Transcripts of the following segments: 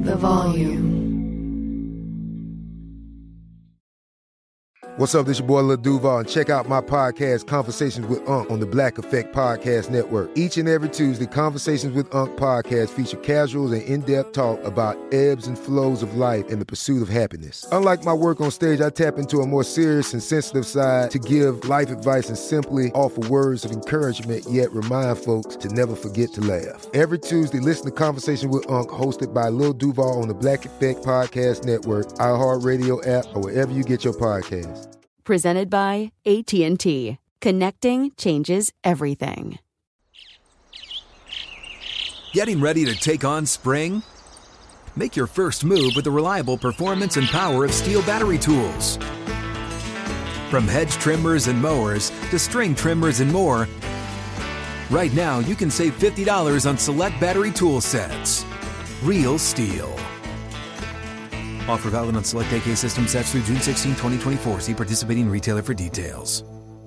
the volume. What's up? This your boy Lil Duval, and check out my podcast, Conversations with Unc, on the Black Effect Podcast Network. Each and every Tuesday, Conversations with Unc podcast feature casuals and in-depth talk about ebbs and flows of life and the pursuit of happiness. Unlike my work on stage, I tap into a more serious and sensitive side to give life advice and simply offer words of encouragement, yet remind folks to never forget to laugh. Every Tuesday, listen to Conversation with Unc, hosted by Lil Duval on the Black Effect Podcast Network, iHeartRadio app, or wherever you get your podcasts. Presented by AT&T. Connecting changes everything. Getting ready to take on spring? Make your first move with the reliable performance and power of Steel battery tools. From hedge trimmers and mowers to string trimmers and more, right now you can save $50 on select battery tool sets. Real Steel. Offer valid on select AK system sets through June 16, 2024. See participating retailer for details.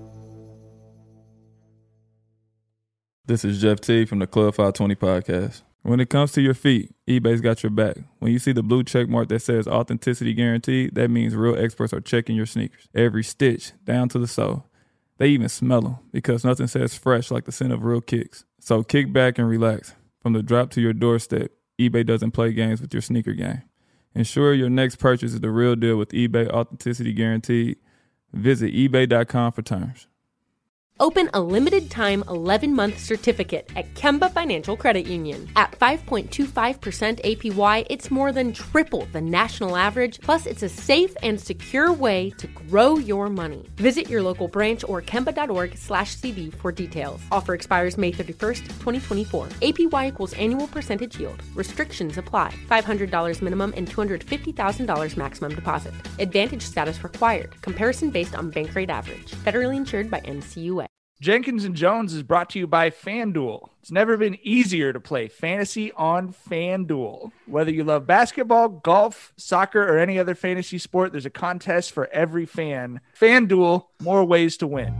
This is Jeff T from the Club 520 podcast. When it comes to your feet, eBay's got your back. When you see the blue check mark that says authenticity guaranteed, that means real experts are checking your sneakers. Every stitch, down to the sole. They even smell them because nothing says fresh like the scent of real kicks. So kick back and relax. From the drop to your doorstep, eBay doesn't play games with your sneaker game. Ensure your next purchase is the real deal with eBay Authenticity Guaranteed. Visit ebay.com for terms. Open a limited-time 11-month certificate at Kemba Financial Credit Union. At 5.25% APY, it's more than triple the national average, plus it's a safe and secure way to grow your money. Visit your local branch or kemba.org/cb for details. Offer expires May 31st, 2024. APY equals annual percentage yield. Restrictions apply. $500 minimum and $250,000 maximum deposit. Advantage status required. Comparison based on bank rate average. Federally insured by NCUA. Jenkins and Jones is brought to you by FanDuel. It's never been easier to play fantasy on FanDuel. Whether you love basketball, golf, soccer, or any other fantasy sport, there's a contest for every fan. FanDuel, more ways to win.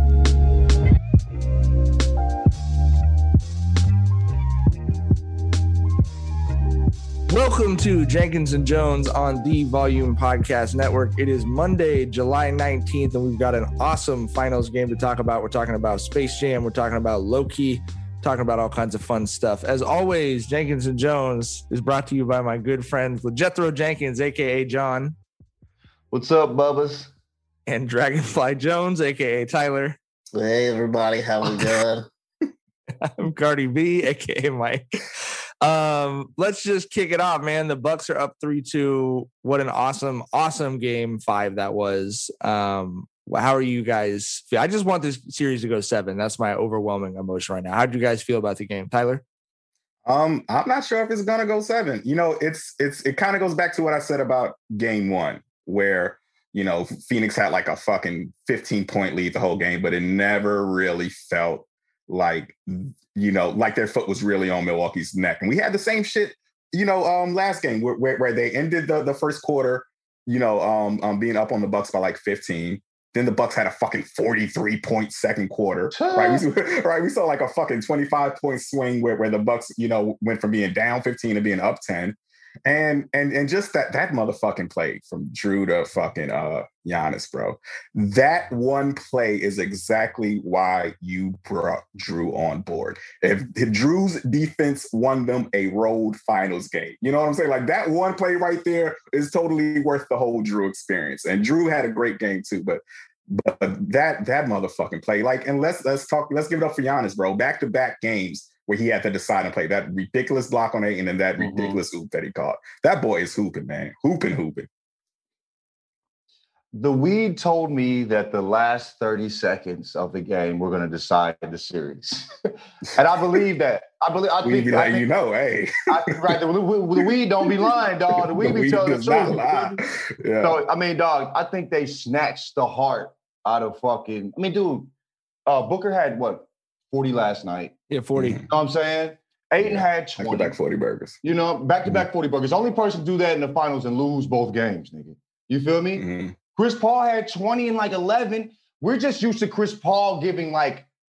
Welcome to Jenkins and Jones on the Volume Podcast Network. It is Monday, July 19th, and we've got an awesome finals game to talk about. We're talking about Space Jam. We're talking about Loki, talking about all kinds of fun stuff. As always, Jenkins and Jones is brought to you by my good friend Jethro Jenkins, a.k.a. John. What's up, Bubbas? And Dragonfly Jones, a.k.a. Tyler. Hey, everybody. How we doing? I'm Cardi B, a.k.a. Mike. Let's just kick it off, man. The Bucks are up 3-2. What an awesome game 5 that was. How are you guys feel? I just want this series to go 7. That's my overwhelming emotion right now. How do you guys feel about the game, Tyler? I'm not sure if it's gonna go 7. You know, it kind of goes back to what I said about game 1, where, you know, Phoenix had like a fucking 15-point lead the whole game, but it never really felt like, you know, like their foot was really on Milwaukee's neck. And we had the same shit, you know, last game where they ended the first quarter, you know, being up on the Bucks by like 15. Then the Bucks had a fucking 43-point second quarter, right? We saw like a fucking 25-point swing where the Bucks, you know, went from being down 15 to being up 10. And just that motherfucking play from Drew to fucking Giannis, bro. That one play is exactly why you brought Drew on board. If Drew's defense won them a road finals game, you know what I'm saying? Like that one play right there is totally worth the whole Drew experience. And Drew had a great game too, but that motherfucking play, like, and let's give it up for Giannis, bro. Back-to-back games where he had to decide and play that ridiculous block on 8 and then that ridiculous hoop that he caught. That boy is hooping, man. Hooping. The weed told me that the last 30 seconds of the game were going to decide the series. And I believe that. I think, you know, hey. Right, the weed don't be lying, dog. The weed be telling the truth. Yeah. So, I mean, dog, I think they snatched the heart out of fucking, I mean, dude, Booker had, 40 last night. Yeah, 40. You know what I'm saying? Aiden had 20. Back-to-back 40 burgers. You know, back-to-back 40 burgers. The only person to do that in the finals and lose both games, nigga. You feel me? Mm-hmm. Chris Paul had 20 and 11. We're just used to Chris Paul giving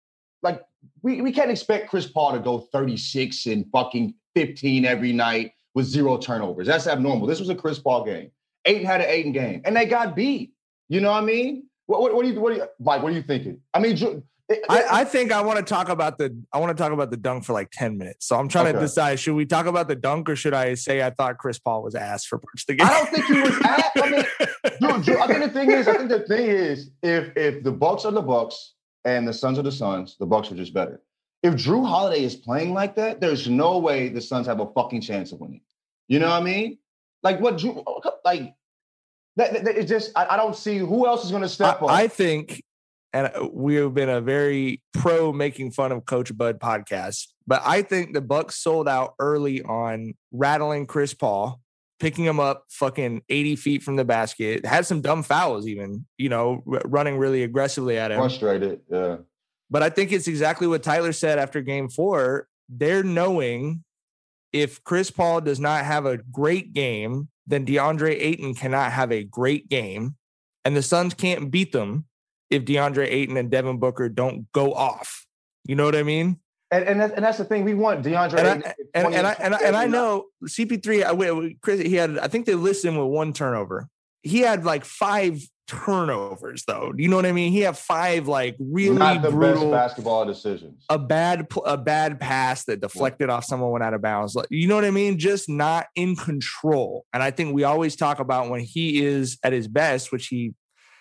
we can't expect Chris Paul to go 36 and fucking 15 every night with 0 turnovers. That's abnormal. This was a Chris Paul game. Ayton had an Ayton game, and they got beat. You know what I mean? What do you, Mike? What are you thinking? I mean, I think I want to talk about the dunk for like 10 minutes. So I'm trying to decide, should we talk about the dunk or should I say I thought Chris Paul was ass for parts of the game? I don't think he was ass. I mean, Drew, I think the thing is, if the Bucks are the Bucks and the Suns are the Suns, the Bucks are just better. If Drew Holiday is playing like that, there's no way the Suns have a fucking chance of winning. You know what I mean? Like what Drew, like that it's just I don't see who else is going to step up. I think, and we have been a very pro making fun of Coach Bud podcast, but I think the Bucks sold out early on rattling Chris Paul, picking him up fucking 80 feet from the basket, had some dumb fouls even, running really aggressively at him. Frustrated, yeah. But I think it's exactly what Tyler said after game 4. They're knowing if Chris Paul does not have a great game, then DeAndre Ayton cannot have a great game. And the Suns can't beat them if DeAndre Ayton and Devin Booker don't go off. You know what I mean? And that's the thing. We want DeAndre Ayton. And I know CP3, Chris, I think they listed him with 1 turnover. He had like 5 turnovers though. You know what I mean? He had 5 like really not the brutal best basketball decisions. A bad pass that deflected off someone, went out of bounds. You know what I mean? Just not in control. And I think we always talk about when he is at his best, which he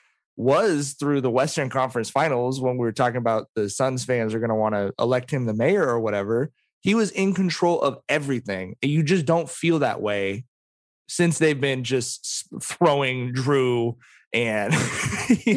was through the Western Conference Finals, when we were talking about the Suns fans are going to want to elect him the mayor or whatever. He was in control of everything. And you just don't feel that way since they've been just throwing Drew. And he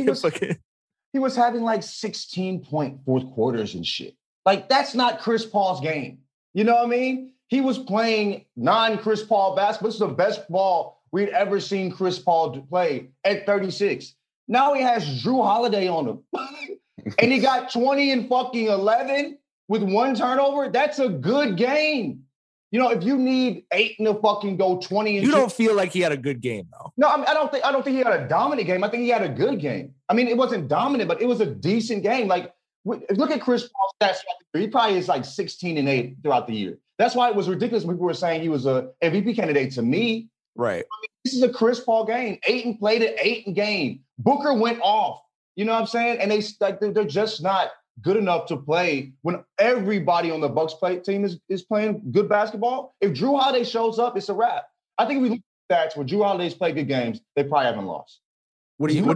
was having like 16-point fourth quarters and shit. Like, that's not Chris Paul's game. You know what I mean? He was playing non-Chris Paul basketball. This is the best ball we'd ever seen Chris Paul play at 36. Now he has Drew Holiday on him. And he got 20 and fucking 11 with 1 turnover. That's a good game. If you need Ayton to fucking go 20 and you don't feel like he had a good game though. No, I don't think he had a dominant game. I think he had a good game. I mean, it wasn't dominant, but it was a decent game. Like, look at Chris Paul's stats. He probably is like 16 and 8 throughout the year. That's why it was ridiculous when people were saying he was a MVP candidate to me. Right. I mean, this is a Chris Paul game. Ayton played an Ayton game. Booker went off. You know what I'm saying? And they're just not good enough to play when everybody on the Bucks team is playing good basketball. If Drew Holiday shows up, it's a wrap. I think if we look at stats where Drew Holiday's played good games, they probably haven't lost. What do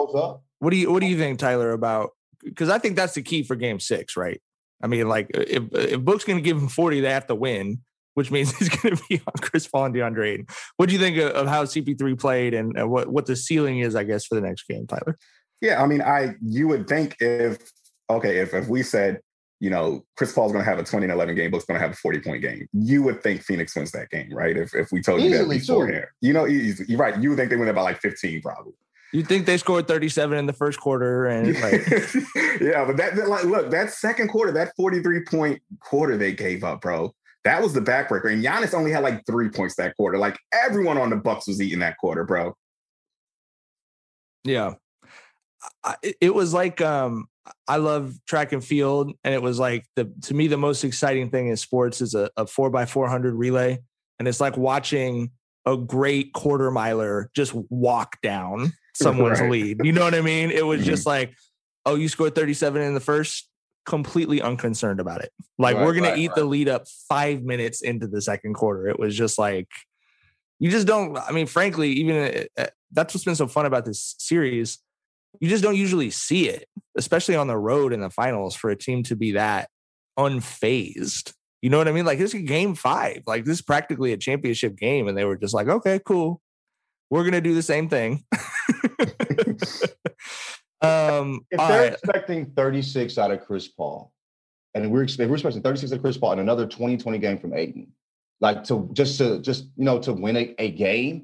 you think, Tyler, about, because I think that's the key for game 6, right? I mean, like if Book's going to give him 40, they have to win, which means it's going to be on Chris Paul and DeAndre Ayton. What do you think of how CP3 played and what the ceiling is, I guess, for the next game, Tyler? Yeah, I mean, you would think if we said, Chris Paul's going to have a 20 and 11 game, Book's going to have a 40-point game, you would think Phoenix wins that game, right? If we told you that beforehand. You're right. You would think they win it by like 15 probably. You'd think they scored 37 in the first quarter. And yeah, but that second quarter, that 43-point quarter they gave up, bro, that was the backbreaker. And Giannis only had like 3 points that quarter. Like everyone on the Bucks was eating that quarter, bro. Yeah. It was like, I love track and field. And it was like, to me, the most exciting thing in sports is a 4x400 relay. And it's like watching a great quarter miler just walk down someone's lead. You know what I mean? It was just like, oh, you scored 37 in the first, completely unconcerned about it. Like, we're going to eat the lead up 5 minutes into the second quarter. It was just like, you just don't, I mean, frankly, even that's what's been so fun about this series. You just don't usually see it, especially on the road in the finals, for a team to be that unfazed. You know what I mean? Like, this is game 5. Like, this is practically a championship game. And they were just like, okay, cool. We're going to do the same thing. If they're expecting 36 out of Chris Paul, and we're expecting 36 out of Chris Paul and another 20-20 game from Ayton, like to win a game.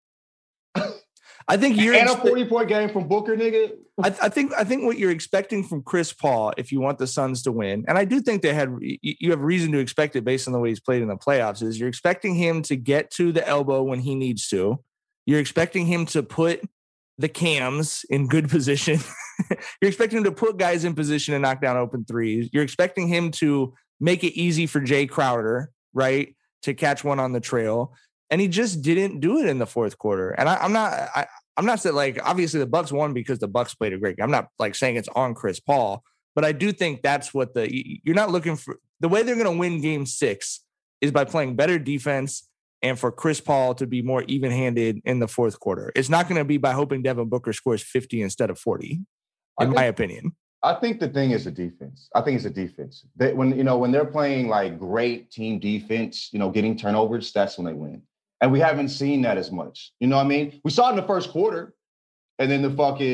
I think you're and a 40-point game from Booker, nigga. I think what you're expecting from Chris Paul, if you want the Suns to win, and I do think you have reason to expect it based on the way he's played in the playoffs, is you're expecting him to get to the elbow when he needs to. You're expecting him to put the cams in good position. You're expecting him to put guys in position and knock down open threes. You're expecting him to make it easy for Jay Crowder, right? to catch one on the trail, and he just didn't do it in the fourth quarter. And I'm not saying, like, obviously the Bucks won because the Bucks played a great game. I'm not like saying it's on Chris Paul, but I do think that's what you're not looking for. The way they're going to win game 6 is by playing better defense and for Chris Paul to be more even-handed in the fourth quarter. It's not going to be by hoping Devin Booker scores 50 instead of 40, in my opinion. I think the thing is the defense. I think it's the defense. When they're playing like great team defense, getting turnovers, that's when they win. And we haven't seen that as much. You know what I mean? We saw it in the first quarter, and then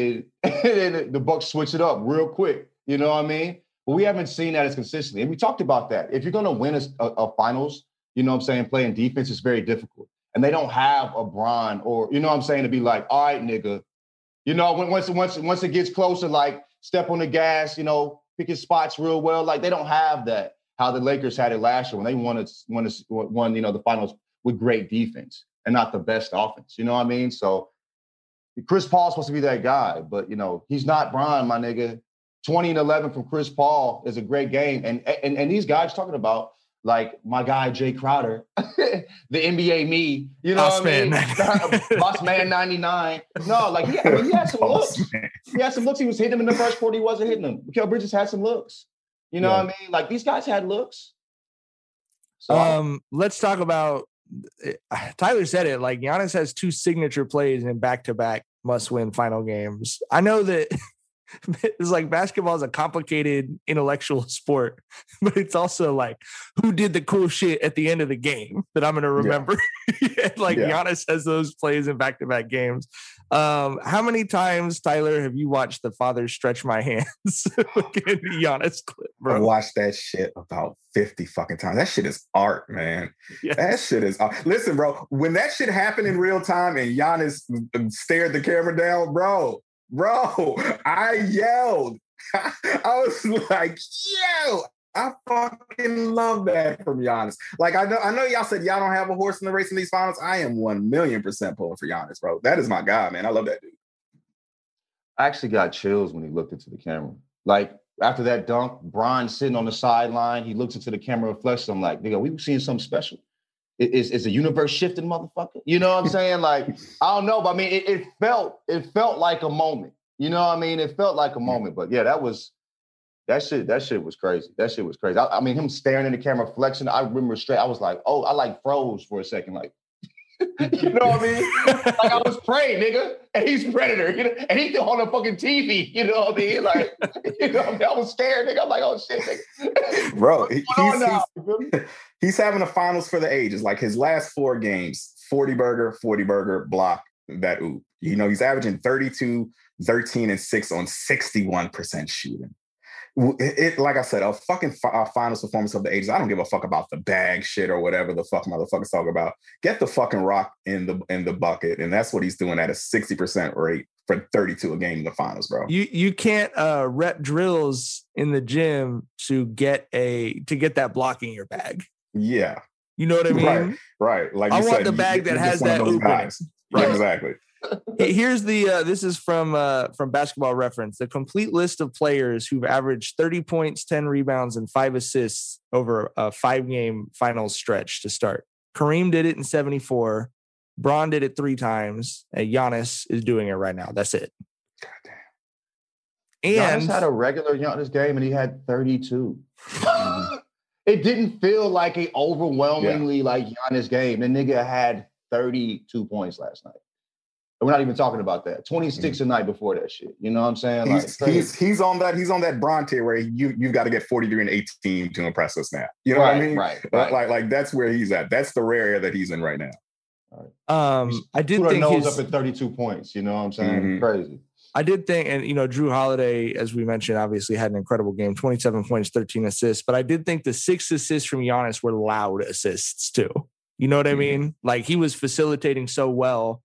the Bucks switch it up real quick. You know what I mean? But we haven't seen that as consistently. And we talked about that. If you're going to win a finals, you know what I'm saying, playing defense is very difficult. And they don't have a Bron or, you know what I'm saying, to be like, all right, nigga. Once it gets closer, like step on the gas, pick his spots real well. Like they don't have that, how the Lakers had it last year when they won the finals with great defense and not the best offense. You know what I mean? So Chris Paul's supposed to be that guy, but, he's not Bron, my nigga. 20 and 11 from Chris Paul is a great game. And these guys talking about, like my guy, Jay Crowder, the NBA me, you know what I mean? Boss Man 99. No, like, he had some looks. He had some looks. He was hitting him in the first quarter. He wasn't hitting them. Mikal Bridges had some looks. You know what I mean? Like, these guys had looks. So let's talk about, Tyler said it, like Giannis has 2 signature plays in back-to-back must-win final games. I know that it's like basketball is a complicated intellectual sport, but it's also like who did the cool shit at the end of the game that I'm going to remember. Giannis has those plays in back-to-back games. How many times, Tyler, have you watched The Father Stretch My Hands? Looking at the Giannis clip, bro. I watched that shit about 50 fucking times. That shit is art, man. Yes. That shit is art. Listen, bro, when that shit happened in real time and Giannis stared the camera down, bro, I yelled. I was like, yo, I fucking love that from Giannis. Like, I know y'all said y'all don't have a horse in the race in these finals. I am 1,000,000% pulling for Giannis, bro. That is my guy, man. I love that dude. I actually got chills when he looked into the camera. Like, after that dunk, Bron sitting on the sideline, he looks into the camera reflection. I'm like, nigga, we were seeing something special. Is the universe shifting, motherfucker? You know what I'm saying? Like, I don't know, but I mean, it felt like a moment. You know what I mean? It felt like a moment. But yeah, that shit was crazy. That shit was crazy. I mean, him staring in the camera, flexing. I remember straight. I was like, oh, I like froze for a second, like. You know what I mean? Like, I was praying, nigga, and he's Predator, and he's on the fucking TV, you know what I mean? Like, I was scared, nigga. I'm like, oh shit, nigga. Bro, he's having a finals for the ages. Like his last 4 games, 40 burger, block, that oop. He's averaging 32, 13, and 6 on 61% shooting. Like I said, a fucking finals performance of the ages. I don't give a fuck about the bag shit or whatever the fuck motherfuckers talk about. Get the fucking rock in the bucket, and that's what he's doing at a 60% rate for 32 a game in the finals, bro. You can't rep drills in the gym to get that block in your bag. Yeah, you know what I mean? Right. Like I want the bag that has that oop in it. Right, exactly. Here's this is from Basketball Reference, the complete list of players who've averaged 30 points, 10 rebounds, and 5 assists over a 5-game finals stretch to start. Kareem did it in 74. Bron did it 3 times. And Giannis is doing it right now. That's it. Goddamn. And Giannis had a regular Giannis game, and he had 32. It didn't feel like an overwhelmingly like Giannis game. The nigga had 32 points last night. We're not even talking about that. 26 a night before that shit. You know what I'm saying? He's on that Bron tier where you've got to get 43 and 18 to impress us now. You know what I mean? Right. Like that's where he's at. That's the rare area that he's in right now. I did think nose up at 32 points. You know what I'm saying? Mm-hmm. Crazy. I did think, and Jrue Holiday, as we mentioned, obviously had an incredible game, 27 points, 13 assists. But I did think the 6 assists from Giannis were loud assists too. You know what I mean? Like he was facilitating so well.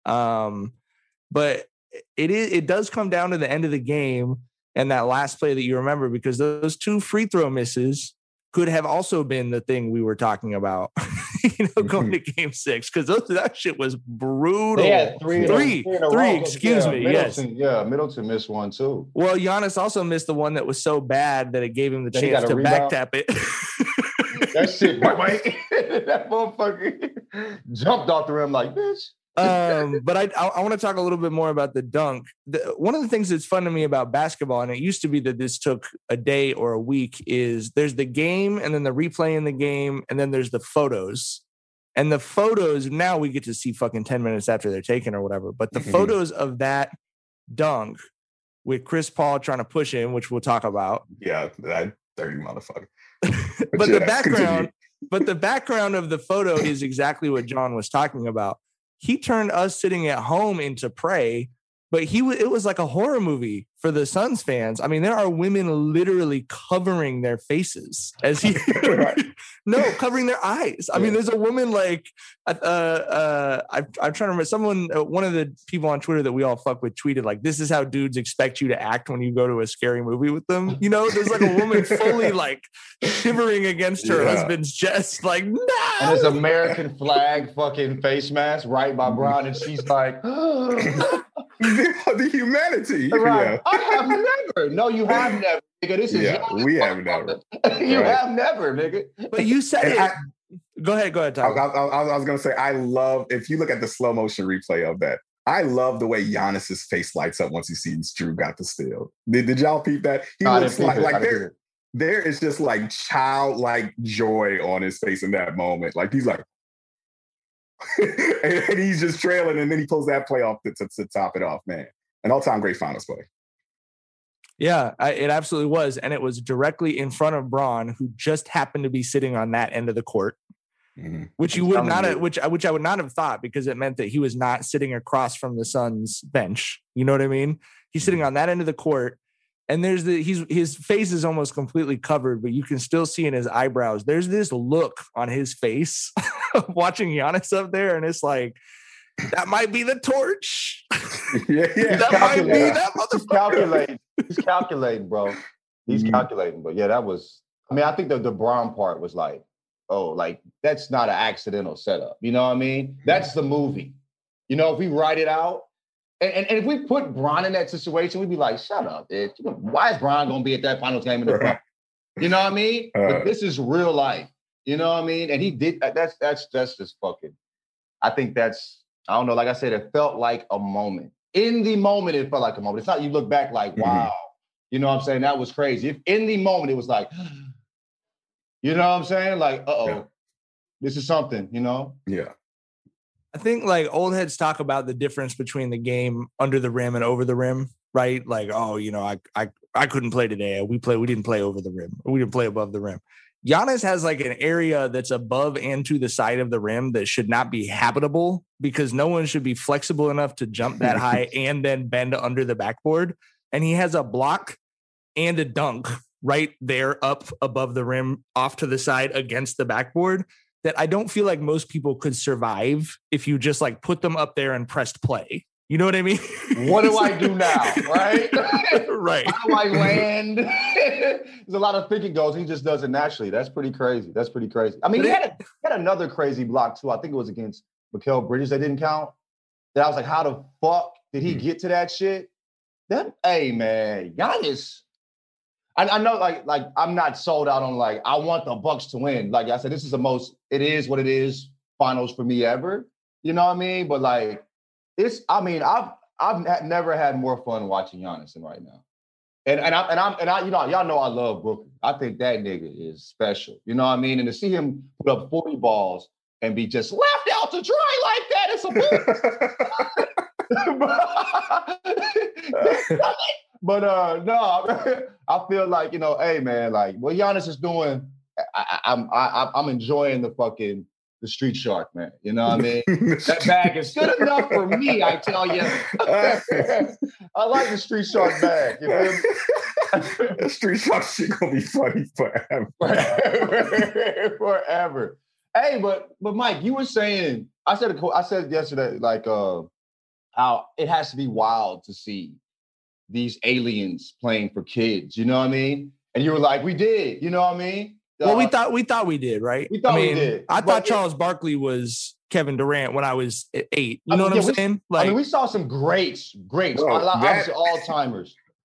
But it does come down to the end of the game and that last play that you remember, because those 2 free throw misses could have also been the thing we were talking about, going to game 6, because that shit was brutal. They had three, excuse me. Middleton, yes. Middleton missed one too. Well, Giannis also missed the one that was so bad that it gave him the chance to back tap it. That shit, that motherfucker jumped off the rim like, bitch. But I want to talk a little bit more about the dunk. One of the things that's fun to me about basketball, and it used to be that this took a day or a week, is there's the game and then the replay in the game, and then there's the photos. And the photos, now we get to see fucking 10 minutes after they're taken or whatever. But the photos of that dunk with Chris Paul trying to push in, which we'll talk about. Yeah, that dirty motherfucker. But the background of the photo is exactly what John was talking about. He turned us sitting at home into prey, but it was like a horror movie for the Suns fans. I mean, there are women literally covering their faces as he covering their eyes. I mean, there's a woman like I'm trying to remember one of the people on Twitter that we all fuck with tweeted like, "This is how dudes expect you to act when you go to a scary movie with them." You know, there's like a woman fully like shivering against her husband's chest, like, no. And there's American flag fucking face mask right by Brown, and she's like, the humanity. Right. Yeah. I have never. No, you have never, nigga. This is we have never. You have never, nigga. But you said it. Go ahead, Tyler. I was gonna say, I love, if you look at the slow motion replay of that, I love the way Giannis's face lights up once he sees Drew got the steal. Did y'all peep that? He looks like there is just like childlike joy on his face in that moment. Like he's like, and he's just trailing, and then he pulls that play off to top it off, man. An all-time great finals play. Yeah, it absolutely was. And it was directly in front of Braun, who just happened to be sitting on that end of the court, which you would not have, which I would not have thought, because it meant that he was not sitting across from the Suns bench. You know what I mean? He's sitting on that end of the court, and there's his face is almost completely covered, but you can still see in his eyebrows, there's this look on his face watching Giannis up there, and it's like, that might be the torch. That might be that motherfucker. He's calculating, bro. He's calculating. But yeah, that was, I mean, I think the Braun part was like, oh, like, that's not an accidental setup. You know what I mean? That's the movie. You know, if we write it out, and if we put Braun in that situation, we'd be like, shut up, bitch. Why is Braun going to be at that finals game in the front? You know what I mean? But this is real life. You know what I mean? And he did, that's just fucking, I think that's, I don't know, like I said, it felt like a moment. In the moment, it felt like a moment. It's not you look back like, wow. You know what I'm saying? That was crazy. If in the moment, it was like, you know what I'm saying? Like, this is something, you know? Yeah. I think like old heads talk about the difference between the game under the rim and over the rim, right? Like, oh, you know, I couldn't play today. We didn't play over the rim. Or we didn't play above the rim. Giannis has like an area that's above and to the side of the rim that should not be habitable, because no one should be flexible enough to jump that high and then bend under the backboard. And he has a block and a dunk right there up above the rim off to the side against the backboard that I don't feel like most people could survive if you just like put them up there and pressed play. You know what I mean? What do I do now? Right? Right. How do I land? There's a lot of thinking goes. He just does it naturally. That's pretty crazy. I mean, he had another crazy block too. I think it was against Mikal Bridges that didn't count. That I was like, how the fuck did he get to that shit? Hey, man, Giannis. I know, like I'm not sold out on like, I want the Bucks to win. Like I said, this is it is what it is, finals for me ever. You know what I mean? But like, I've never had more fun watching Giannis than right now. And I you know, y'all know I love Brooklyn. I think that nigga is special. You know what I mean? And to see him put up 40 balls and be just left out to dry like that, it's a bull. But no, I feel like, you know, hey man, like what Giannis is doing, I'm enjoying the street shark, man. You know what I mean? That bag is good enough for me, I tell you. I like the street shark bag. You know? The street shark shit gonna be funny forever. Forever. Hey, but Mike, you were saying, I said yesterday, like how it has to be wild to see these aliens playing for kids. You know what I mean? And you were like, we did. You know what I mean? Well, we thought we did, right? We thought we did. I thought Charles Barkley was Kevin Durant when I was 8. You know what I'm saying? I mean, we saw some greats. Obviously all-timers.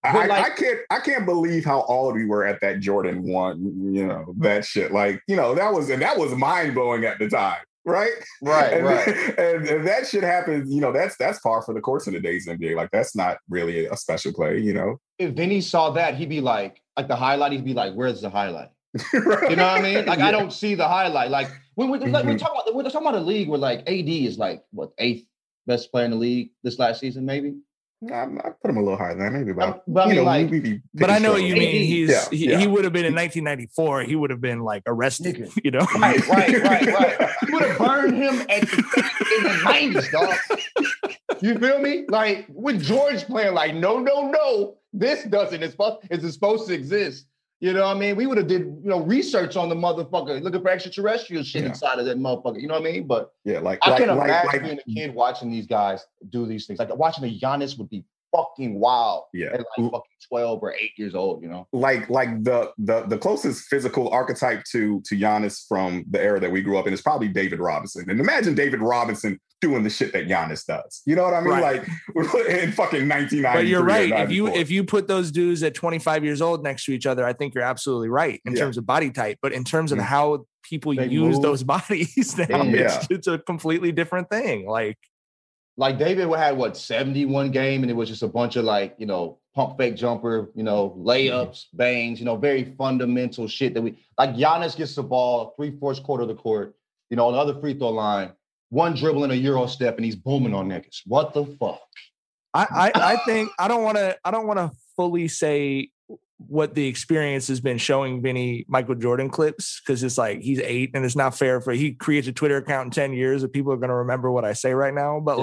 I can't believe how old we were at that Jordan 1, that shit. Like, that was mind blowing at the time. Right. And that shit happens, that's par for the course in today's NBA. Like, that's not really a special play, If Vinny saw that, he'd be like the highlight, he'd be like, where's the highlight? Right. You know what I mean? Like, I don't see the highlight. Like, we're talking about a league where like AD is like what, 8th best player in the league this last season, maybe. I put him a little higher than that, maybe. But I know what you mean. He would have been in 1994. He would have been like arrested. Right. He would have burned him in the 90s, dog. You feel me? Like with George playing, like no, this isn't supposed to exist. You know what I mean? We would have did, research on the motherfucker, looking for extraterrestrial shit inside of that motherfucker. You know what I mean? But I can imagine being a kid watching these guys do these things. Like watching a Giannis would be fucking wild. Yeah. At like fucking 12 or 8 years old, Like the closest physical archetype to Giannis from the era that we grew up in is probably David Robinson. And imagine David Robinson doing the shit that Giannis does. You know what I mean? Right. Like in fucking 1993. But you're right. If you put those dudes at 25 years old next to each other, I think you're absolutely right in terms of body type. But in terms of how people use those bodies now, it's a completely different thing. Like David had 71 game, and it was just a bunch of pump fake jumper, layups, bangs, very fundamental shit that Giannis gets the ball 3/4 quarter of the court, on the other free throw line, one dribble and a Euro step, and he's booming on niggas. What the fuck? I think I don't want to fully say what the experience has been showing Vinny Michael Jordan clips, because it's like he's 8 and it's not fair for he creates a Twitter account in 10 years that people are going to remember what I say right now. But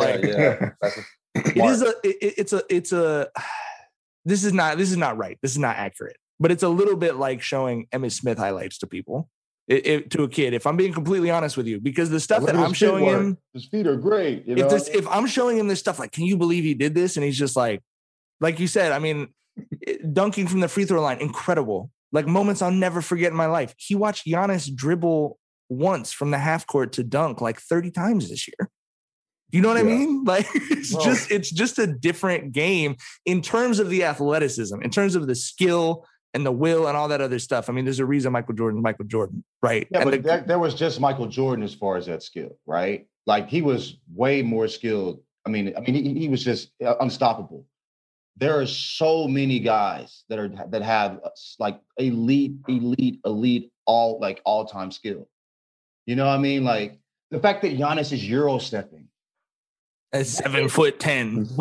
this is not right. This is not accurate, but it's a little bit like showing Emmitt Smith highlights to people. To a kid, if I'm being completely honest with you, because the stuff that I'm showing him, his feet are great. If I'm showing him this stuff, like, can you believe he did this? And he's just like you said, I mean, dunking from the free throw line, incredible. Like moments I'll never forget in my life. He watched Giannis dribble once from the half court to dunk like 30 times this year. You know what I mean? Like it's just a different game in terms of the athleticism, in terms of the skill and the will and all that other stuff. I mean, there's a reason Michael Jordan, right? Yeah, but there was just Michael Jordan as far as that skill, right? Like he was way more skilled. I mean, he was just unstoppable. There are so many guys that have like elite all-time skill. You know what I mean? Like the fact that Giannis is Euro stepping. At 7'10".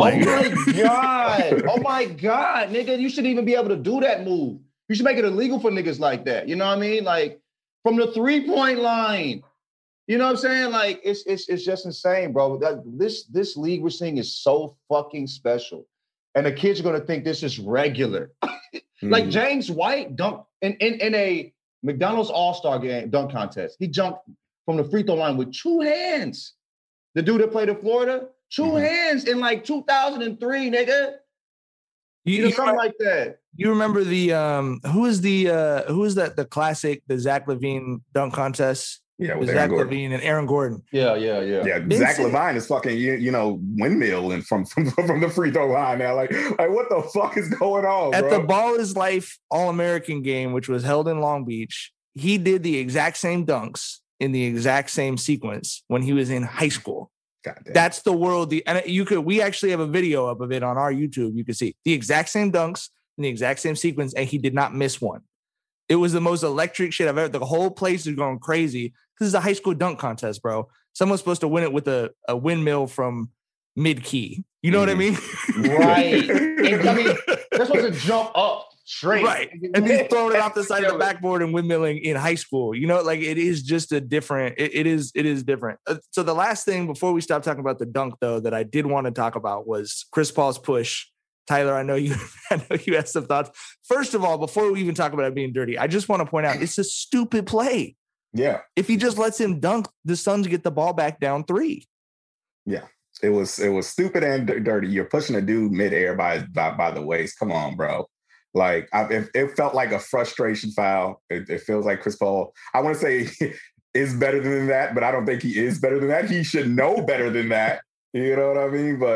Oh my God, nigga. You shouldn't even be able to do that move. You should make it illegal for niggas like that. You know what I mean? Like from the 3-point line. You know what I'm saying? Like it's just insane, bro. This league we're seeing is so fucking special. And the kids are gonna think this is regular. Like James White dunked in a McDonald's All-Star game dunk contest. He jumped from the free throw line with 2 hands. The dude that played in Florida, 2 hands in like 2003, nigga. Something like that. You remember the who is the classic, the Zach LaVine dunk contest? Yeah, with Zach LaVine and Aaron Gordon. Yeah. Zach LaVine is fucking windmill and from the free throw line now. Like what the fuck is going on? At bro? the Ball is Life All-American game, which was held in Long Beach, he did the exact same dunks in the exact same sequence when he was in high school. That's the world. We actually have a video up of it on our YouTube. You can see the exact same dunks in the exact same sequence, and he did not miss one. It was the most electric shit I've ever. The whole place is going crazy. This is a high school dunk contest, bro. Someone's supposed to win it with a windmill from mid-key. You know what I mean? Right. I mean, they're supposed to jump up straight. Right. And he's throwing it off the side of the backboard and windmilling in high school. Like it is just a different, it is different. So the last thing before we stop talking about the dunk, though, that I did want to talk about was Chris Paul's push. Tyler, I know you have some thoughts. First of all, before we even talk about it being dirty, I just want to point out it's a stupid play. Yeah. If he just lets him dunk, the Suns get the ball back down 3. Yeah. It was stupid and dirty. You're pushing a dude midair by the waist. Come on, bro. Like it felt like a frustration foul. It feels like Chris Paul, I want to say is better than that, but I don't think he is better than that. He should know better than that. You know what I mean? But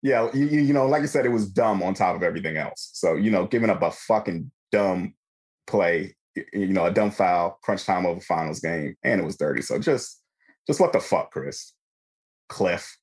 Yeah, you know, like you said, it was dumb on top of everything else. So, you know, giving up a fucking dumb play, you know, a dumb foul, crunch time over finals game, and it was dirty. So just what the fuck, Chris? Cliff.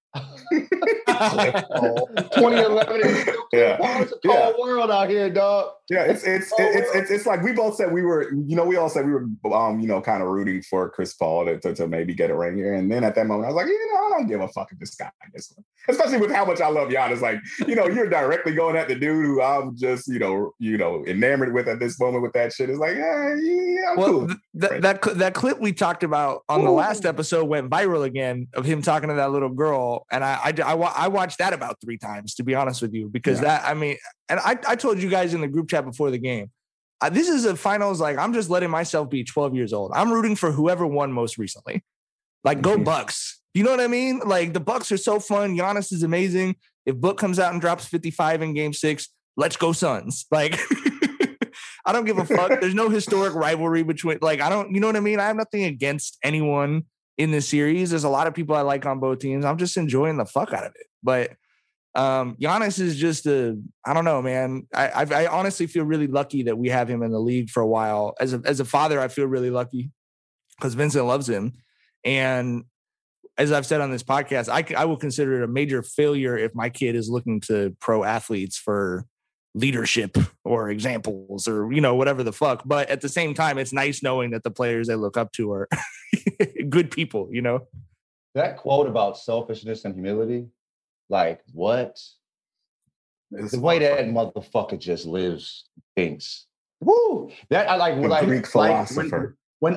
2011 is still it's a cold world out here, dog. Yeah, it's like we both said we were, you know, we all said we were, you know, kind of rooting for Chris Paul to maybe get a ring here. And then at that moment, I was like, you know, I don't give a fuck if this guy gets one. Especially with how much I love Giannis. Like, you know, you're directly going at the dude who I'm just, you know, enamored with at this moment with that shit. It's like, yeah, I'm cool. That clip we talked about on the last episode went viral again of him talking to that little girl, and I watched that about 3 times, to be honest with you, because I told you guys in the group chat before the game, this is a finals. Like, I'm just letting myself be 12 years old. I'm rooting for whoever won most recently. Like, go Bucks. You know what I mean? Like, the Bucks are so fun. Giannis is amazing. If Book comes out and drops 55 in Game 6, let's go Suns. Like, I don't give a fuck. There's no historic rivalry between, like, you know what I mean? I have nothing against anyone in this series. There's a lot of people I like on both teams. I'm just enjoying the fuck out of it. But Giannis is just I don't know, man. I honestly feel really lucky that we have him in the league for a while. As a father, I feel really lucky because Vincent loves him. And as I've said on this podcast, I will consider it a major failure if my kid is looking to pro athletes for leadership or examples or, you know, whatever the fuck. But at the same time, it's nice knowing that the players they look up to are good people, you know? That quote about selfishness and humility, like, what? The way that motherfucker just lives, thinks. Woo! That I like. Like Greek philosopher. When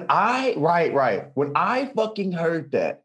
I fucking heard that,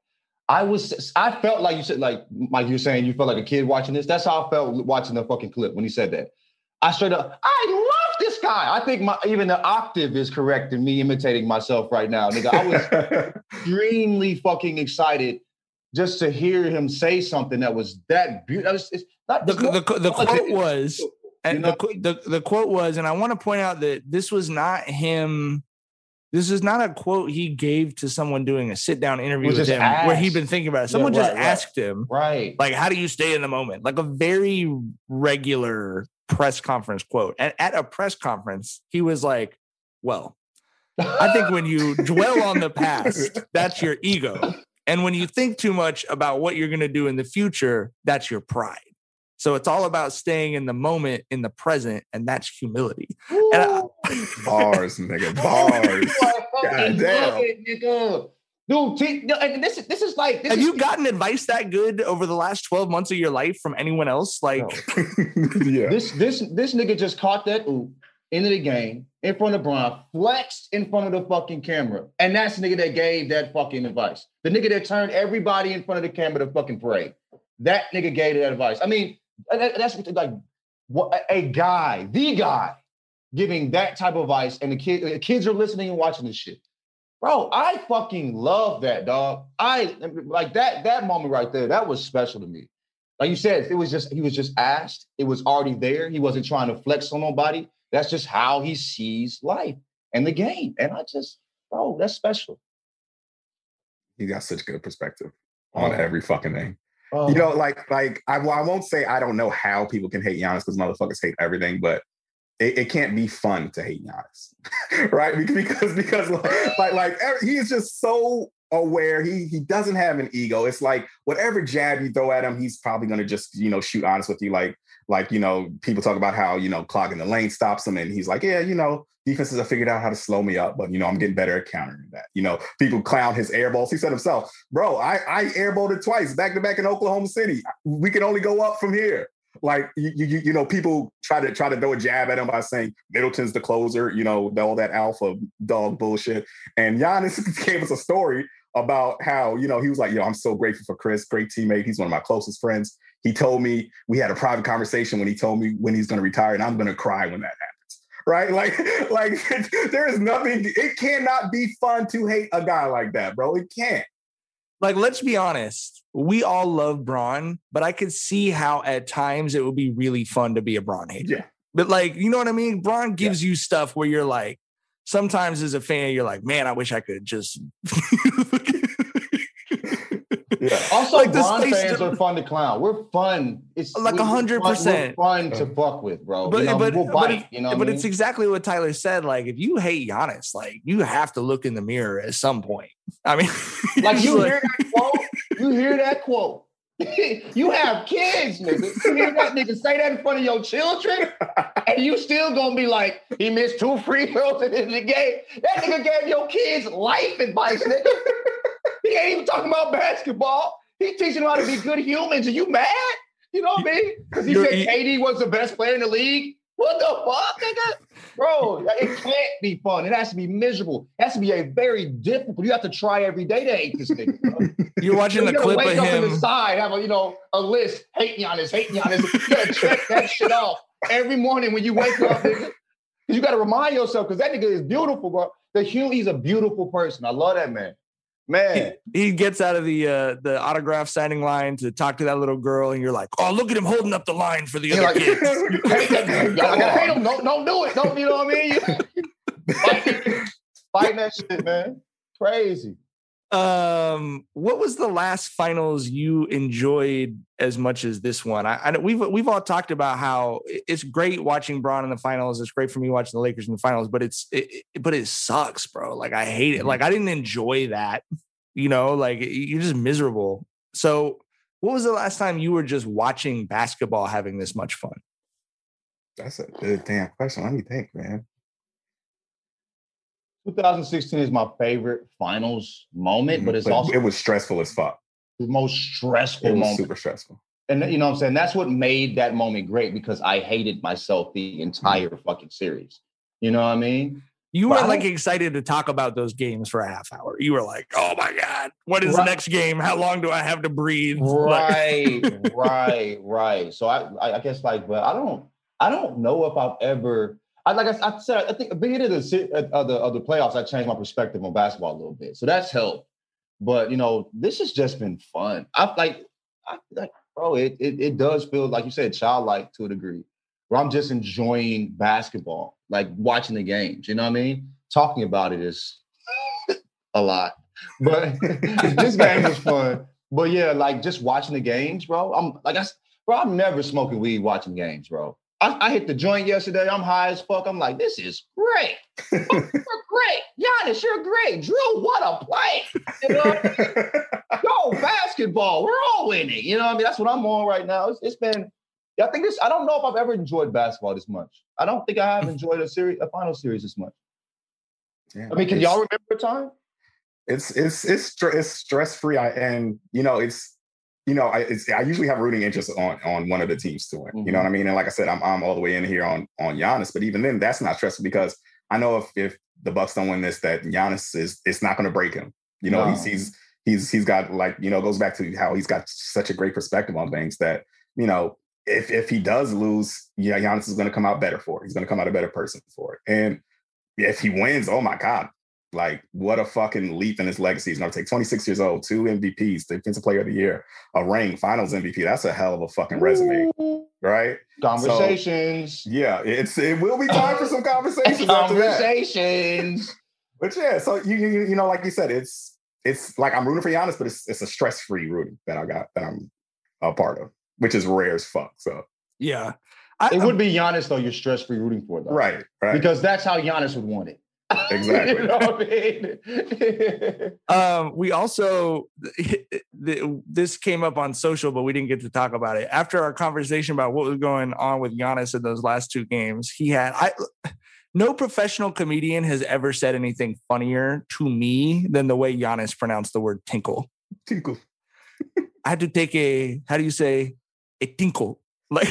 I felt like you said, like Mike, you were saying you felt like a kid watching this. That's how I felt watching the fucking clip when he said that. I straight up, I love this guy. I think even the octave is correct in me imitating myself right now. Nigga, I was extremely fucking excited just to hear him say something that was that beautiful. The quote was, and the quote was, and I want to point out that this was not him. This is not a quote he gave to someone doing a sit-down interview with him where he'd been thinking about it. Someone just asked him, like, how do you stay in the moment? Like a very regular press conference quote. And at a press conference, he was like, well, I think when you dwell on the past, that's your ego. And when you think too much about what you're going to do in the future, that's your pride. So it's all about staying in the moment, in the present, and that's humility. Bars, nigga, bars. God damn. Nigga. Dude, this is like... Have you gotten advice that good over the last 12 months of your life from anyone else? Like, yeah. This nigga just caught that oop into the game in front of Bron, flexed in front of the fucking camera. And that's the nigga that gave that fucking advice. The nigga that turned everybody in front of the camera to fucking parade. That nigga gave that advice. I mean, that's like the guy giving that type of advice, and the kids are listening and watching this shit. Bro, I fucking love that, dog. I like that moment right there. That was special to me. Like you said, he was just asked. It was already there. He wasn't trying to flex on nobody. That's just how he sees life and the game. And bro, that's special. He got such good perspective on every fucking thing. You know, like I won't say I don't know how people can hate Giannis because motherfuckers hate everything, but it can't be fun to hate Giannis, right? Because like he is just so aware. He doesn't have an ego. It's like whatever jab you throw at him, he's probably going to just, you know, shoot honest with you. Like, you know, people talk about how, you know, clogging the lane stops him. And he's like, yeah, you know, defenses have figured out how to slow me up, but, you know, I'm getting better at countering that. You know, people clown his air balls. He said himself, bro, I airballed it twice back to back in Oklahoma City. We can only go up from here. Like, you know, people try to throw a jab at him by saying Middleton's the closer, you know, all that alpha dog bullshit. And Giannis gave us a story about how, you know, he was like, yo, I'm so grateful for Chris, great teammate. He's one of my closest friends. He told me, we had a private conversation when he told me when he's going to retire, and I'm going to cry when that happens. Right? Like there is nothing, it cannot be fun to hate a guy like that, bro. It can't. Like, let's be honest. We all love Bron, but I could see how at times it would be really fun to be a Bron hater. Yeah. But like, you know what I mean? Bron gives you stuff where you're like, sometimes as a fan, you're like, man, I wish I could just. Yeah. Also, like Bron fans are fun to clown. We're fun. It's like 100%. We're fun to fuck with, bro. We'll bite. It's exactly what Tyler said. Like, if you hate Giannis, like you have to look in the mirror at some point. I mean, like hear that quote? You hear that quote? You have kids, nigga. You hear that nigga say that in front of your children, and you still gonna be like, he missed 2 free throws in the game. That nigga gave your kids life advice, nigga. He ain't even talking about basketball. He teaching them how to be good humans. Are you mad? You know what I mean? Because he said KD was the best player in the league. What the fuck, nigga? Bro, it can't be fun. It has to be miserable. It has to be a very difficult. You have to try every day to hate this nigga. Bro. You're watching the clip of him. Wake up on the side, have a list. Hate Giannis. You gotta check that shit off every morning when you wake up, nigga. You gotta remind yourself, because that nigga is beautiful, bro. He's a beautiful person. I love that man. Man, he gets out of the autograph signing line to talk to that little girl, and you're like, "Oh, look at him holding up the line for the other kids." Hate that man. I gotta hate him. Don't do it. Don't, you know what I mean? Fighting that shit, man. Crazy. What was the last finals you enjoyed as much as this one? We've all talked about how it's great watching Bron in the finals. It's great for me watching the Lakers in the finals, but it sucks, bro. Like, I hate it. Like, I didn't enjoy that, like you're just miserable. So what was the last time you were just watching basketball having this much fun? That's a good damn question. Let me think, man. 2016 is my favorite finals moment, but it was stressful as fuck. The most stressful moment. It was super stressful. And you know what I'm saying? That's what made that moment great, because I hated myself the entire fucking series. You know what I mean? You were like excited to talk about those games for a half hour. You were like, "Oh my God, what is the next game? How long do I have to breathe?" Right. So I guess but I don't know if I've ever. Like I said, I think at the beginning of the playoffs, I changed my perspective on basketball a little bit. So that's helped. But, this has just been fun. Bro, it does feel, like you said, childlike to a degree, where I'm just enjoying basketball, like watching the games. You know what I mean? Talking about it is a lot. But this game was fun. But yeah, like just watching the games, bro. I'm never smoking weed watching games, bro. I hit the joint yesterday. I'm high as fuck. I'm like, this is great. You're great. Giannis, you're great. Drew, what a play. You know what I mean? Go basketball. We're all in it. You know what I mean? That's what I'm on right now. It's been, I don't know if I've ever enjoyed basketball this much. I don't think I have enjoyed a final series this much. Yeah, I mean, can y'all remember a time? It's stress-free. I usually have rooting interest on one of the teams to win. Mm-hmm. You know what I mean? And like I said, I'm all the way in here on Giannis, but even then, that's not stressful, because I know if the Bucks don't win this, that Giannis it's not going to break him. He's got, goes back to how he's got such a great perspective on things that, if he does lose, Giannis is going to come out better for it. He's going to come out a better person for it. And if he wins, oh my God, like, what a fucking leap in his legacy. He's going to take 26 years old, 2 MVPs, Defensive Player of the Year, a ring, Finals MVP. That's a hell of a fucking resume, right? Conversations. So, yeah, it will be time for some conversations. Conversations. But yeah, so you know, like you said, it's like I'm rooting for Giannis, but it's a stress-free rooting that I'm a part of, which is rare as fuck. So yeah, it would be Giannis though. You're stress-free rooting for, though, right? Because that's how Giannis would want it. Exactly. You know what I mean? We also, this came up on social, but we didn't get to talk about it. After our conversation about what was going on with Giannis in those last 2 games, no professional comedian has ever said anything funnier to me than the way Giannis pronounced the word tinkle. Tinkle. I had to take a tinkle. Like,